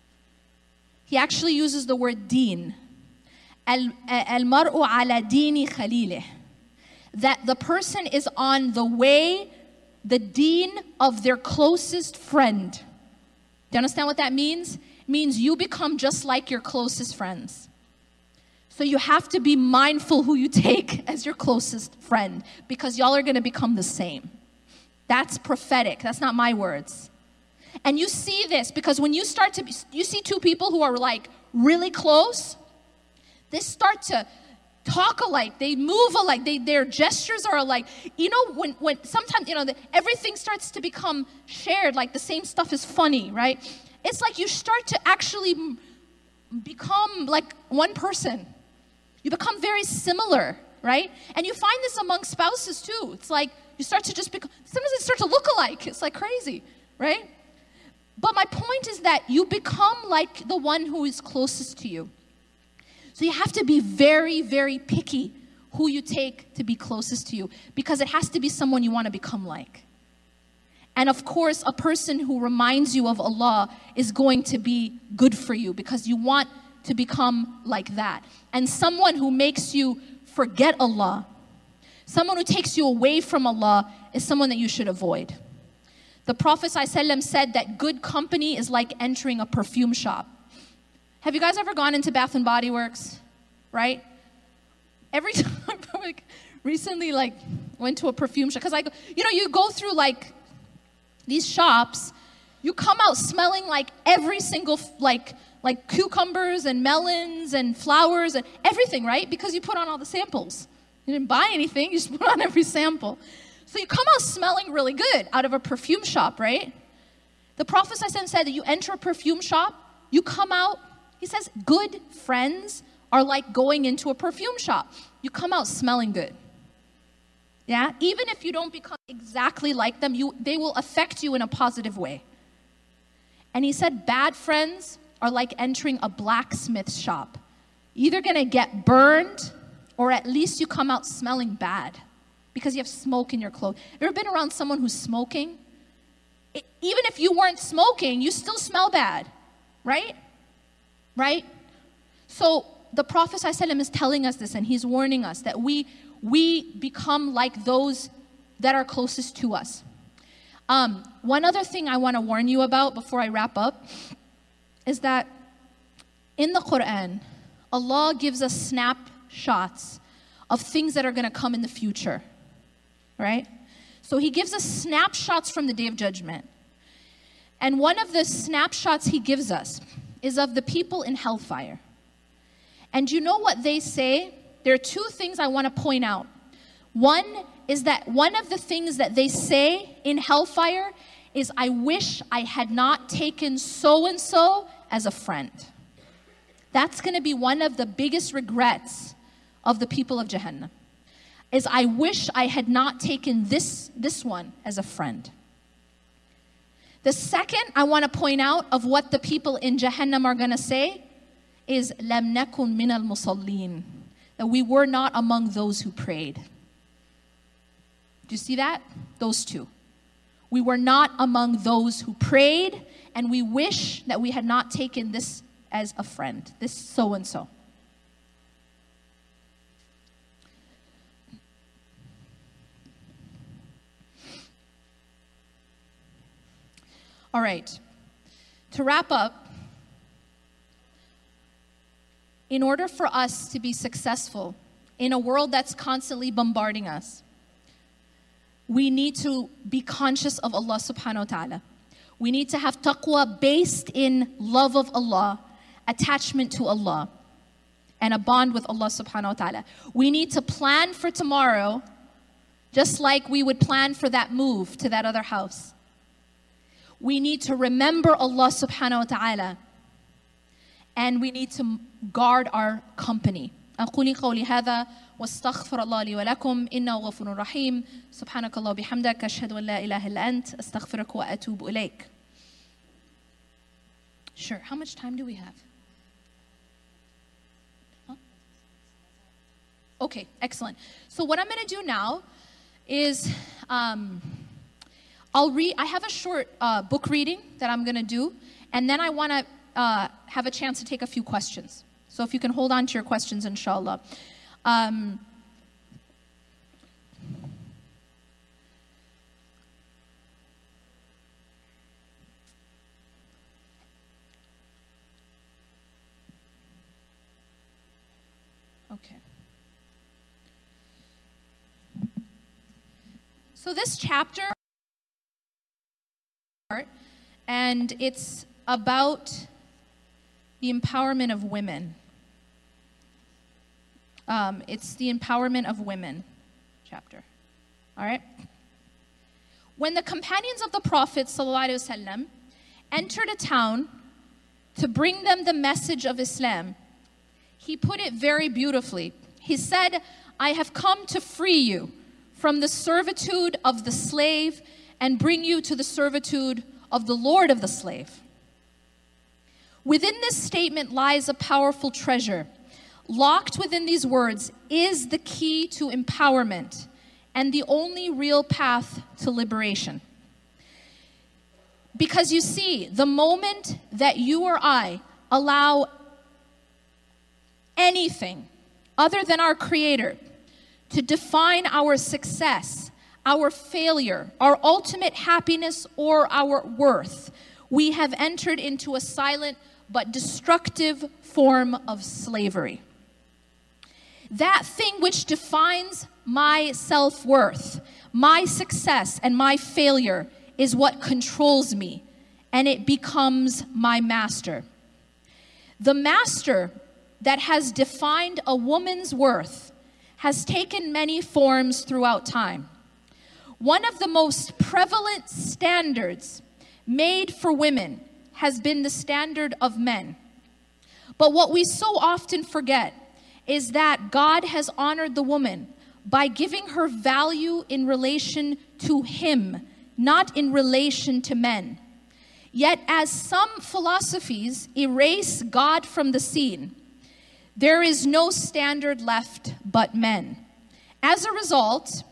He actually uses the word deen. Al-mar'u ala dini khalilih. That the person is on the way, the deen of their closest friend. Do you understand what that means? It means you become just like your closest friends. So you have to be mindful who you take as your closest friend, because y'all are going to become the same. That's prophetic. That's not my words. And you see this because when you start to, be, you see two people who are like really close, they start to talk alike, they move alike, they, their gestures are alike. You know, when, when sometimes, you know, the, everything starts to become shared, like the same stuff is funny, right? It's like you start to actually become like one person. You become very similar, right? And you find this among spouses too. It's like you start to just become, sometimes they start to look alike. It's like crazy, right? But my point is that you become like the one who is closest to you. So you have to be very, very picky who you take to be closest to you, because it has to be someone you want to become like. And of course, a person who reminds you of Allah is going to be good for you, because you want to become like that. And someone who makes you forget Allah, someone who takes you away from Allah, is someone that you should avoid. The Prophet ﷺ said that good company is like entering a perfume shop. Have you guys ever gone into Bath and Body Works? Right? Every time, like, recently, like, went to a perfume shop. Because, like, you know, you go through, like, these shops, you come out smelling like every single, like, like cucumbers and melons and flowers and everything, right? Because you put on all the samples. You didn't buy anything, you just put on every sample. So you come out smelling really good out of a perfume shop, right? The Prophet ﷺ said that you enter a perfume shop, you come out, he says, good friends are like going into a perfume shop. You come out smelling good. Yeah? Even if you don't become exactly like them, you, they will affect you in a positive way. And he said, bad friends are like entering a blacksmith shop. Either gonna get burned, or at least you come out smelling bad because you have smoke in your clothes. Have you ever been around someone who's smoking? It, even if you weren't smoking, you still smell bad, right? Right? So the Prophet ﷺ is telling us this, and he's warning us that we, we become like those that are closest to us. Um, one other thing I want to warn you about before I wrap up is that in the Quran, Allah gives us snapshots of things that are going to come in the future, right? So he gives us snapshots from the Day of Judgment. And one of the snapshots he gives us is of the people in hellfire. And you know what they say? There are two things I want to point out. One is that one of the things that they say in hellfire is, I wish I had not taken so-and-so as a friend. That's going to be one of the biggest regrets of the people of Jahannam, is I wish I had not taken this, this one as a friend. The second I want to point out of what the people in Jahannam are going to say is, لَمْ نَكُنْ مِنَ الْمُصَلِّينَ, that we were not among those who prayed. Do you see that? Those two. We were not among those who prayed, and we wish that we had not taken this as a friend, this so-and-so. All right. To wrap up, in order for us to be successful in a world that's constantly bombarding us, we need to be conscious of Allah subhanahu wa ta'ala. We need to have taqwa based in love of Allah, attachment to Allah, and a bond with Allah subhanahu wa ta'ala. We need to plan for tomorrow just like we would plan for that move to that other house. We need to remember Allah subhanahu wa ta'ala, and we need to guard our company. أقول قولي هذا واستغفر الله لي ولكم إنه غفور رحيم سبحانك الله وبحمدك أشهد أن لا إله إلا أنت أستغفرك وأتوب إليك. Sure. How much time do we have? Huh? Okay, excellent. So what I'm going to do now is um, I'll read. I have a short uh, book reading that I'm going to do, and then I want to uh, have a chance to take a few questions. So if you can hold on to your questions, inshallah. Um, okay. So this chapter, and it's about the empowerment of women. Um, it's the empowerment of women chapter. All right? When the companions of the Prophet ﷺ entered a town to bring them the message of Islam, he put it very beautifully. He said, I have come to free you from the servitude of the slave and bring you to the servitude of the Lord of the slave. Within this statement lies a powerful treasure. Locked within these words is the key to empowerment and the only real path to liberation. Because you see, the moment that you or I allow anything other than our Creator to define our success, our failure, our ultimate happiness, or our worth, we have entered into a silent but destructive form of slavery. That thing which defines my self-worth, my success, and my failure is what controls me, and it becomes my master. The master that has defined a woman's worth has taken many forms throughout time. One of the most prevalent standards made for women has been the standard of men. But what we so often forget is that God has honored the woman by giving her value in relation to Him, not in relation to men. Yet as some philosophies erase God from the scene, there is no standard left but men. As a result,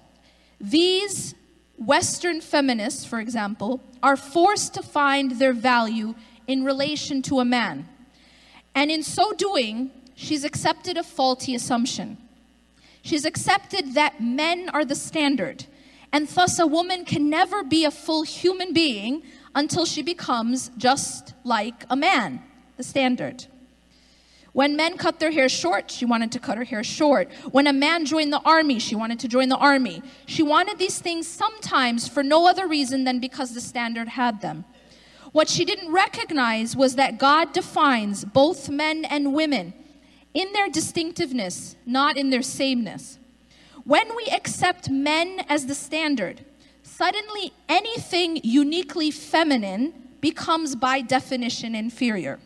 these Western feminists, for example, are forced to find their value in relation to a man. And in so doing, she's accepted a faulty assumption. She's accepted that men are the standard, and thus a woman can never be a full human being until she becomes just like a man, the standard. When men cut their hair short, she wanted to cut her hair short. When a man joined the army, she wanted to join the army. She wanted these things sometimes for no other reason than because the standard had them. What she didn't recognize was that God defines both men and women in their distinctiveness, not in their sameness. When we accept men as the standard, suddenly anything uniquely feminine becomes by definition inferior.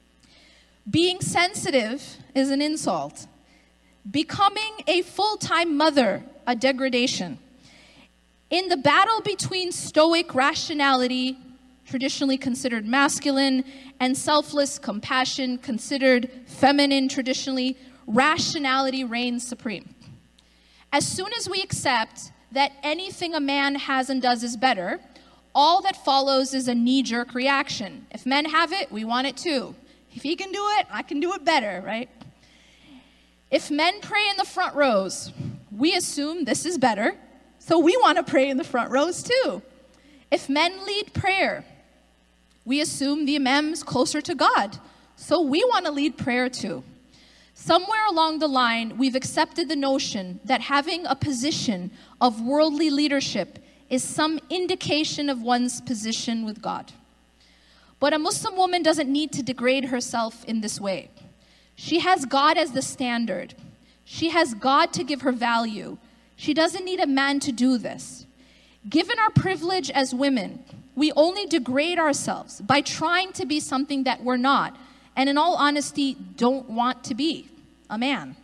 Being sensitive is an insult. Becoming a full-time mother, a degradation. In the battle between stoic rationality, traditionally considered masculine, and selfless compassion, considered feminine traditionally, rationality reigns supreme. As soon as we accept that anything a man has and does is better, all that follows is a knee-jerk reaction. If men have it, we want it too. If he can do it, I can do it better, right? If men pray in the front rows, we assume this is better, so we want to pray in the front rows too. If men lead prayer, we assume the imam's closer to God, so we want to lead prayer too. Somewhere along the line, we've accepted the notion that having a position of worldly leadership is some indication of one's position with God. But a Muslim woman doesn't need to degrade herself in this way. She has God as the standard. She has God to give her value. She doesn't need a man to do this. Given our privilege as women, we only degrade ourselves by trying to be something that we're not, and in all honesty, don't want to be, a man.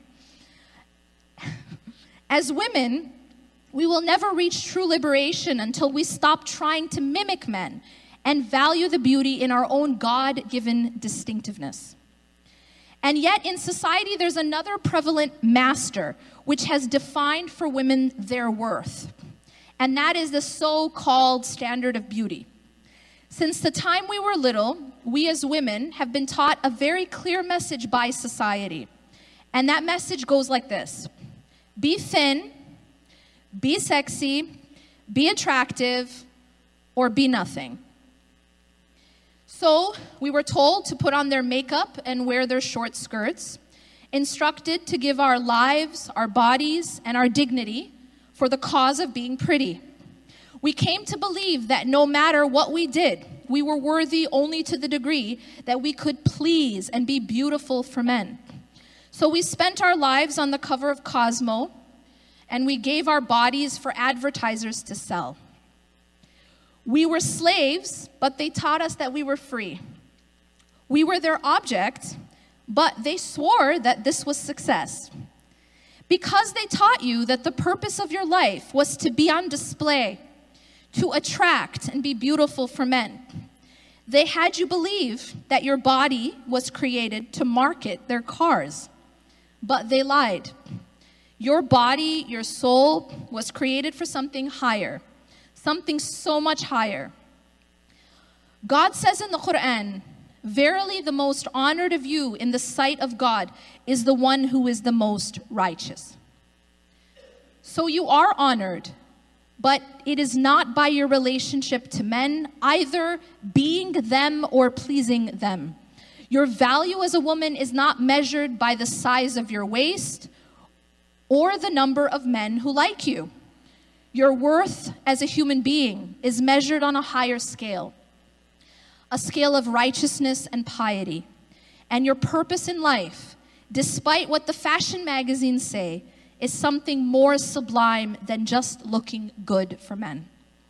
As women, we will never reach true liberation until we stop trying to mimic men and value the beauty in our own God-given distinctiveness. And yet in society, there's another prevalent master which has defined for women their worth. And that is the so-called standard of beauty. Since the time we were little, we as women have been taught a very clear message by society. And that message goes like this: be thin, be sexy, be attractive, or be nothing. So we were told to put on their makeup and wear their short skirts, instructed to give our lives, our bodies, and our dignity for the cause of being pretty. We came to believe that no matter what we did, we were worthy only to the degree that we could please and be beautiful for men. So we spent our lives on the cover of Cosmo, and we gave our bodies for advertisers to sell. We were slaves, but they taught us that we were free. We were their object, but they swore that this was success. Because they taught you that the purpose of your life was to be on display, to attract and be beautiful for men, they had you believe that your body was created to market their cars. But they lied. Your body, your soul, was created for something higher, something so much higher. God says in the Quran, verily the most honored of you in the sight of God is the one who is the most righteous. So you are honored, but it is not by your relationship to men, either being them or pleasing them. Your value as a woman is not measured by the size of your waist or the number of men who like you. Your worth as a human being is measured on a higher scale, a scale of righteousness and piety. And your purpose in life, despite what the fashion magazines say, is something more sublime than just looking good for men.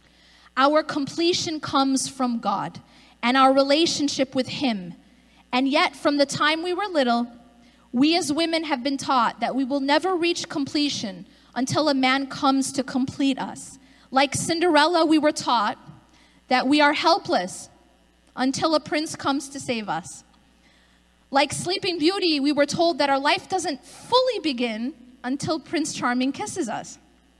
Our completion comes from God and our relationship with Him. And yet, from the time we were little, we as women have been taught that we will never reach completion until a man comes to complete us. Like Cinderella, we were taught that we are helpless until a prince comes to save us. Like Sleeping Beauty, we were told that our life doesn't fully begin until Prince Charming kisses us.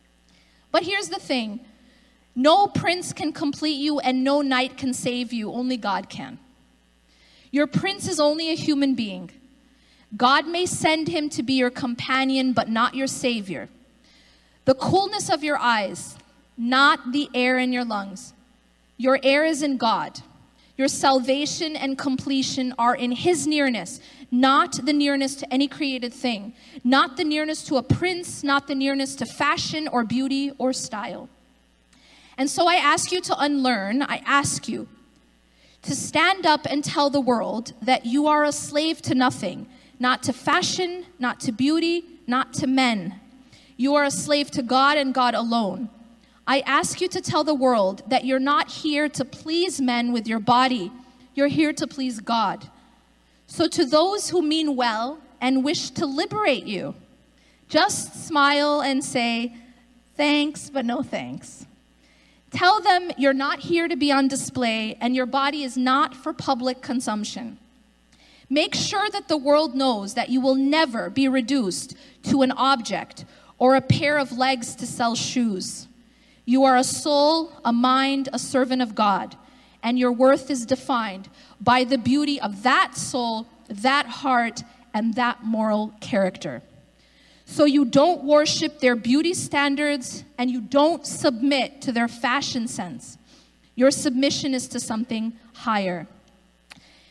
But here's the thing. No prince can complete you and no knight can save you. Only God can. Your prince is only a human being. God may send him to be your companion, but not your savior. The coolness of your eyes, not the air in your lungs. Your air is in God. Your salvation and completion are in His nearness, not the nearness to any created thing, not the nearness to a prince, not the nearness to fashion or beauty or style. And so I ask you to unlearn, I ask you to stand up and tell the world that you are a slave to nothing, not to fashion, not to beauty, not to men. You are a slave to God and God alone. I ask you to tell the world that you're not here to please men with your body. You're here to please God. So to those who mean well and wish to liberate you, just smile and say, thanks, but no thanks. Tell them you're not here to be on display and your body is not for public consumption. Make sure that the world knows that you will never be reduced to an object or a pair of legs to sell shoes. You are a soul, a mind, a servant of God, and your worth is defined by the beauty of that soul, that heart, and that moral character. So you don't worship their beauty standards and you don't submit to their fashion sense. Your submission is to something higher.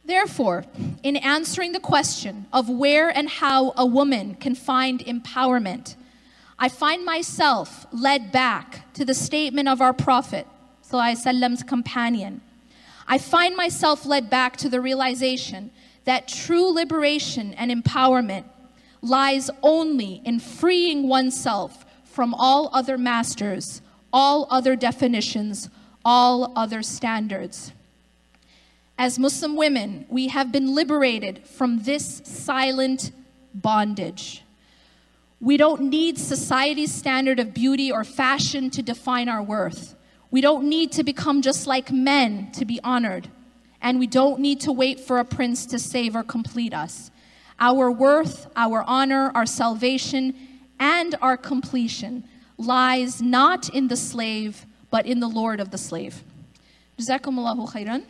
Therefore, in answering the question of where and how a woman can find empowerment, I find myself led back to the statement of our Prophet, sallallahu alaihi wasallam's companion. I find myself led back to the realization that true liberation and empowerment lies only in freeing oneself from all other masters, all other definitions, all other standards. As Muslim women, we have been liberated from this silent bondage. We don't need society's standard of beauty or fashion to define our worth. We don't need to become just like men to be honored. And we don't need to wait for a prince to save or complete us. Our worth, our honor, our salvation, and our completion lies not in the slave, but in the Lord of the slave. Jazakumullahu khairan.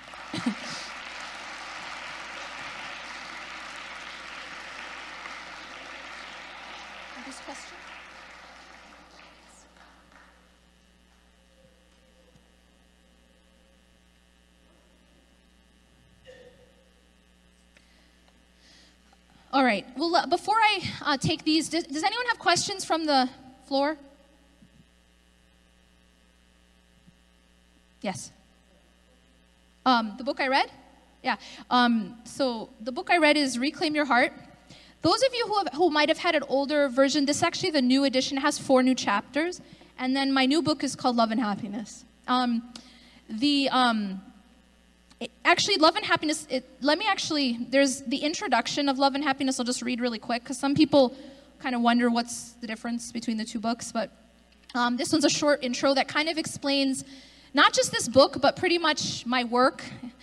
This question? All right. Well, uh, before I uh, take these, does, does anyone have questions from the floor? Yes. Um, the book I read? Yeah. Um, so the book I read is Reclaim Your Heart. Those of you who, have, who might have had an older version, this actually, the new edition, has four new chapters. And then my new book is called Love and Happiness. Um, the... Um, It, actually, Love and Happiness, it, let me actually, there's the introduction of Love and Happiness. I'll just read really quick because some people kind of wonder what's the difference between the two books. But um, this one's a short intro that kind of explains not just this book, but pretty much my work.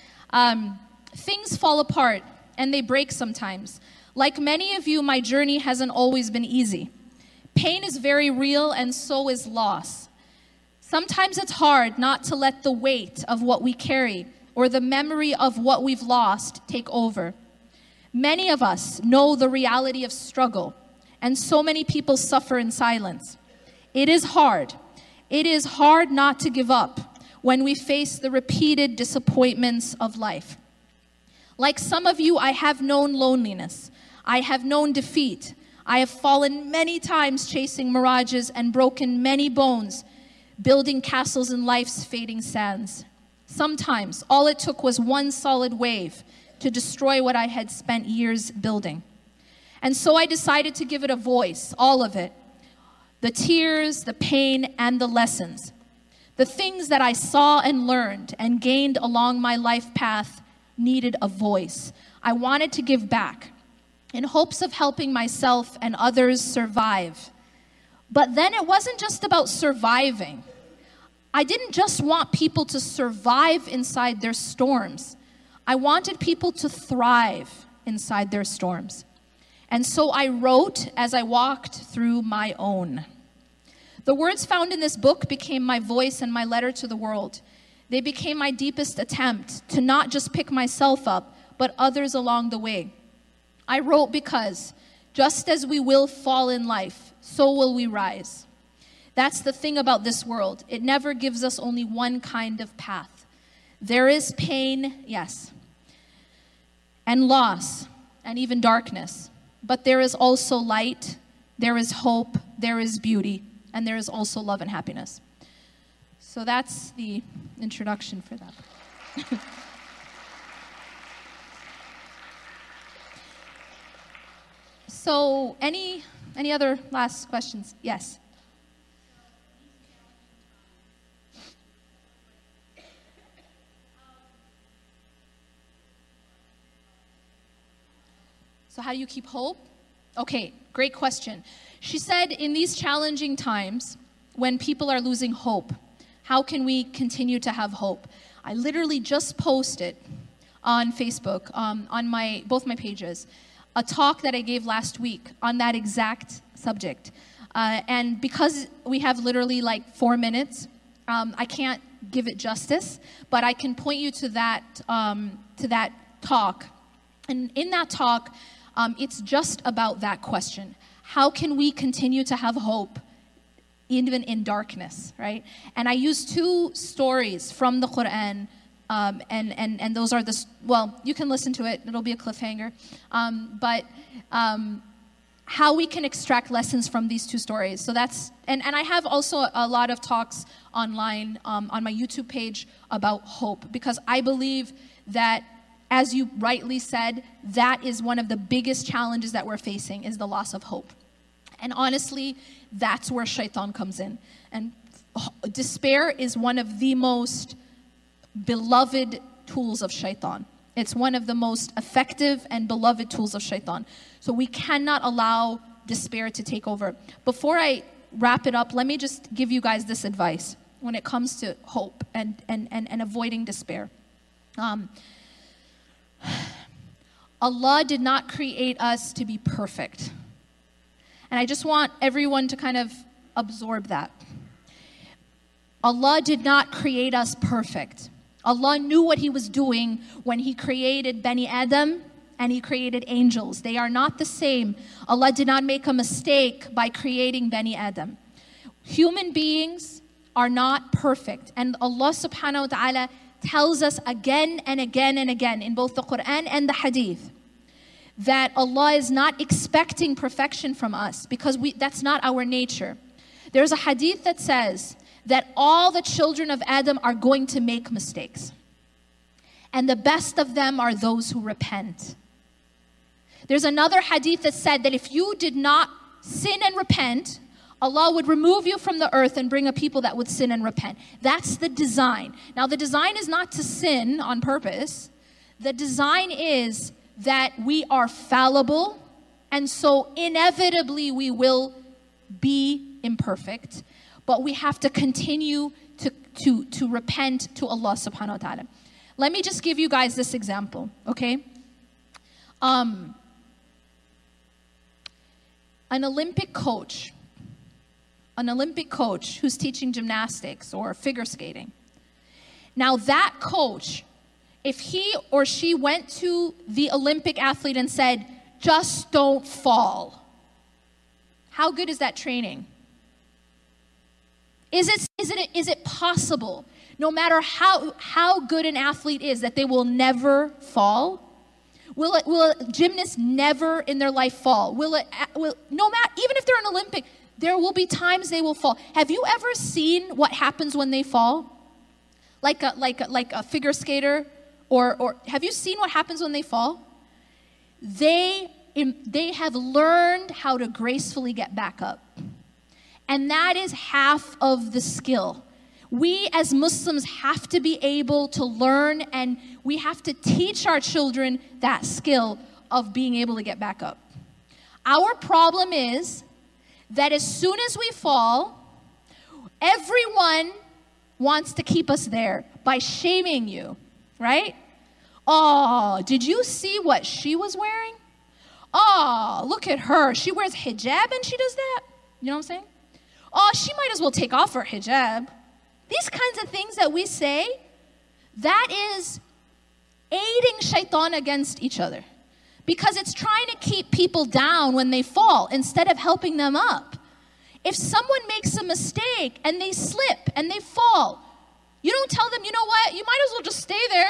Um, things fall apart and they break sometimes. Like many of you, my journey hasn't always been easy. Pain is very real and so is loss. Sometimes it's hard not to let the weight of what we carry or the memory of what we've lost take over. Many of us know the reality of struggle, and so many people suffer in silence. It is hard. It is hard not to give up when we face the repeated disappointments of life. Like some of you, I have known loneliness. I have known defeat. I have fallen many times chasing mirages and broken many bones, building castles in life's fading sands. Sometimes all it took was one solid wave to destroy what I had spent years building. And so I decided to give it a voice, all of it. The tears, the pain, and the lessons. The things that I saw and learned and gained along my life path needed a voice. I wanted to give back in hopes of helping myself and others survive. But then it wasn't just about surviving. I didn't just want people to survive inside their storms. I wanted people to thrive inside their storms. And so I wrote as I walked through my own. The words found in this book became my voice and my letter to the world. They became my deepest attempt to not just pick myself up, but others along the way. I wrote because just as we will fall in life, so will we rise. That's the thing about this world. It never gives us only one kind of path. There is pain, yes, and loss, and even darkness. But there is also light, there is hope, there is beauty, and there is also love and happiness. So that's the introduction for that. So any any other last questions? Yes. So how do you keep hope? Okay, great question. She said, in these challenging times, when people are losing hope, how can we continue to have hope? I literally just posted on Facebook, um, on my both my pages, a talk that I gave last week on that exact subject. Uh, and because we have literally like four minutes, um, I can't give it justice, but I can point you to that, um, to that talk. And in that talk, Um, it's just about that question. How can we continue to have hope even in darkness, right? And I use two stories from the Quran Um, and, and, and those are the, well, you can listen to it. It'll be a cliffhanger. Um, but um, how we can extract lessons from these two stories. So that's, and, and I have also a lot of talks online um, on my YouTube page about hope, because I believe that, as you rightly said, that is one of the biggest challenges that we're facing, is the loss of hope. And honestly, that's where shaitan comes in. And despair is one of the most beloved tools of shaitan. It's one of the most effective and beloved tools of shaitan. So we cannot allow despair to take over. Before I wrap it up, let me just give you guys this advice when it comes to hope and, and, and, and avoiding despair. Um, Allah did not create us to be perfect. And I just want everyone to kind of absorb that. Allah did not create us perfect. Allah knew what He was doing when He created Bani Adam and He created angels. They are not the same. Allah did not make a mistake by creating Bani Adam. Human beings are not perfect. And Allah subhanahu wa ta'ala tells us again and again and again in both the Quran and the Hadith that Allah is not expecting perfection from us, because we, that's not our nature. There's a Hadith that says that all the children of Adam are going to make mistakes. And the best of them are those who repent. There's another hadith that said that if you did not sin and repent, Allah would remove you from the earth and bring a people that would sin and repent. That's the design. Now, the design is not to sin on purpose. The design is that we are fallible, and so inevitably we will be imperfect. But we have to continue to, to, to repent to Allah subhanahu wa ta'ala. Let me just give you guys this example, okay? Um, an Olympic coach, an Olympic coach who's teaching gymnastics or figure skating. Now that coach, if he or she went to the Olympic athlete and said, just don't fall, how good is that training? Is it, is it, is it possible, no matter how, how good an athlete is, that they will never fall? Will, it, will a gymnast never in their life fall? Will it, will, no matter, even if they're an Olympic, there will be times they will fall. Have you ever seen what happens when they fall? Like a, like a, like a figure skater, or, or have you seen what happens when they fall? They, they have learned how to gracefully get back up. And that is half of the skill. We as Muslims have to be able to learn, and we have to teach our children that skill of being able to get back up. Our problem is that as soon as we fall, everyone wants to keep us there by shaming you, right? Oh, did you see what she was wearing? Oh, look at her. She wears hijab and she does that. You know what I'm saying? Oh, she might as well take off her hijab. These kinds of things that we say, that is aiding shaitan against each other. Because it's trying to keep people down when they fall instead of helping them up. If someone makes a mistake and they slip and they fall, you don't tell them, you know what, you might as well just stay there.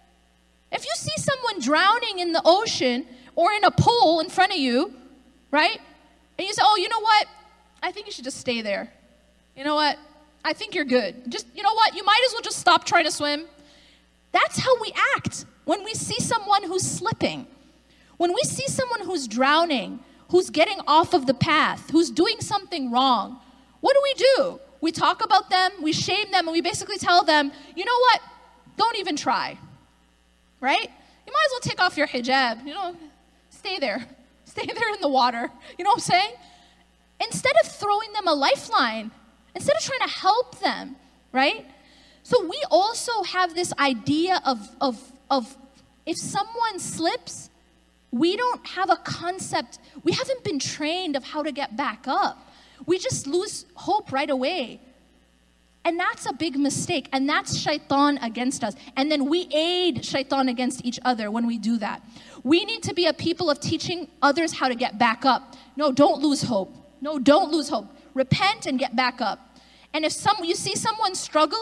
If you see someone drowning in the ocean or in a pool in front of you, right? And you say, oh, you know what? I think you should just stay there. You know what? I think you're good. Just, you know what? You might as well just stop trying to swim. That's how we act when we see someone who's slipping. When we see someone who's drowning, who's getting off of the path, who's doing something wrong, what do we do? We talk about them, we shame them, and we basically tell them, you know what? Don't even try. Right? You might as well take off your hijab. You know, stay there. Stay there in the water. You know what I'm saying? Instead of throwing them a lifeline, instead of trying to help them, right? So we also have this idea of, of, of if someone slips, we don't have a concept, we haven't been trained of how to get back up. We just lose hope right away. And that's a big mistake. And that's shaitan against us. And then we aid shaitan against each other when we do that. We need to be a people of teaching others how to get back up. No, don't lose hope. No, don't lose hope. Repent and get back up. And if some you see someone struggling,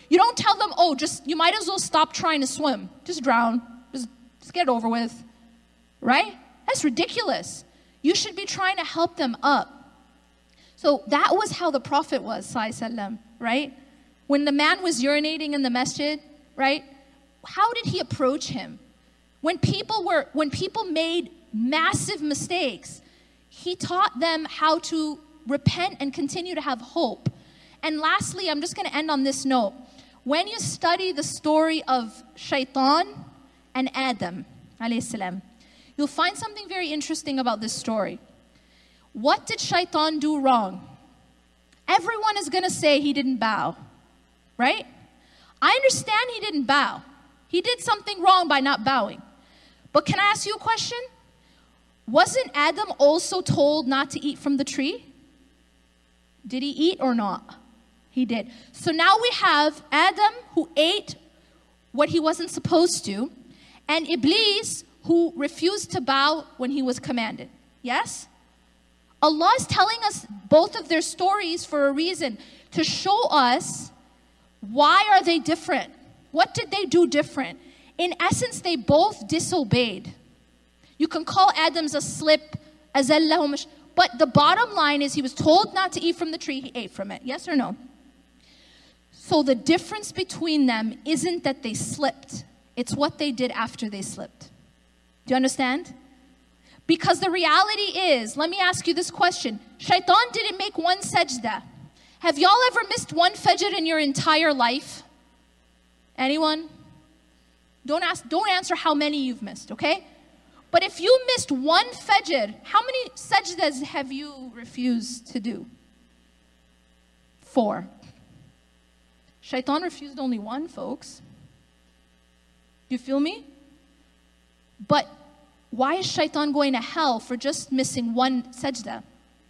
You don't tell them, oh, just you might as well stop trying to swim. Just drown. Just, just get it over with. Right? That's ridiculous. You should be trying to help them up. So that was how the Prophet was, sallallahu alaihi wasallam, right? When the man was urinating in the masjid, right? How did he approach him? When people were, when people made massive mistakes, he taught them how to repent and continue to have hope. And lastly, I'm just going to end on this note. When you study the story of Shaitan and Adam, alayhi salam, you'll find something very interesting about this story. What did Shaitan do wrong? Everyone is going to say he didn't bow, right? I understand he didn't bow. He did something wrong by not bowing. But can I ask you a question? Wasn't Adam also told not to eat from the tree? Did he eat or not? He did. So now we have Adam who ate what he wasn't supposed to, and Iblis who refused to bow when he was commanded. Yes? Allah is telling us both of their stories for a reason, to show us why are they different. What did they do different? In essence, they both disobeyed. You can call Adam's a slip, azallahum, but the bottom line is he was told not to eat from the tree, he ate from it. Yes or no? So the difference between them isn't that they slipped. It's what they did after they slipped. Do you understand? Because the reality is, let me ask you this question. Shaitan didn't make one sajda. Have y'all ever missed one fajr in your entire life? Anyone? Don't ask, don't answer how many you've missed, okay? But if you missed one fajr, how many sajdas have you refused to do? Four. Shaitan refused only one, folks. You feel me? But why is Shaitan going to hell for just missing one sajda?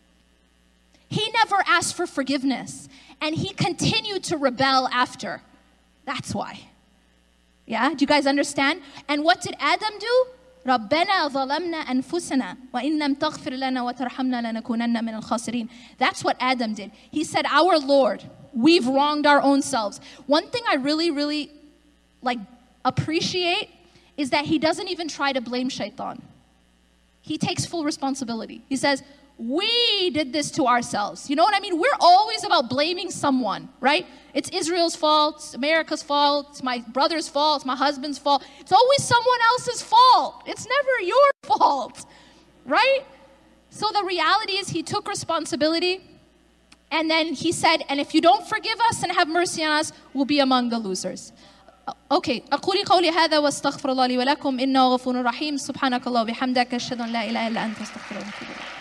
He never asked for forgiveness, and he continued to rebel after. That's why. Yeah, do you guys understand? And what did Adam do? رَبَّنَا ظَلَمْنَا أَنفُسَنَا وَإِن لَمْ تَغْفِرْ لَنَا وَتَرْحَمْنَا لَنَكُونَنَّ مِنَ الْخَاسِرِينَ. That's what Adam did. He said, our Lord, we've wronged our own selves. One thing I really, really like appreciate is that he doesn't even try to blame Shaitan. He takes full responsibility. He says, we did this to ourselves. You know what I mean? We're always about blaming someone, right? It's Israel's fault, it's America's fault, it's my brother's fault, it's my husband's fault. It's always someone else's fault. It's never your fault, right? So the reality is he took responsibility, and then he said, and if you don't forgive us and have mercy on us, we'll be among the losers. Okay, أقول قولي هذا واستغفر الله لي ولكم إنه غفور رحيم سبحانك الله وبحمدك أشهد أن لا إله إلا أنت أستغفرك وأتوب إليك.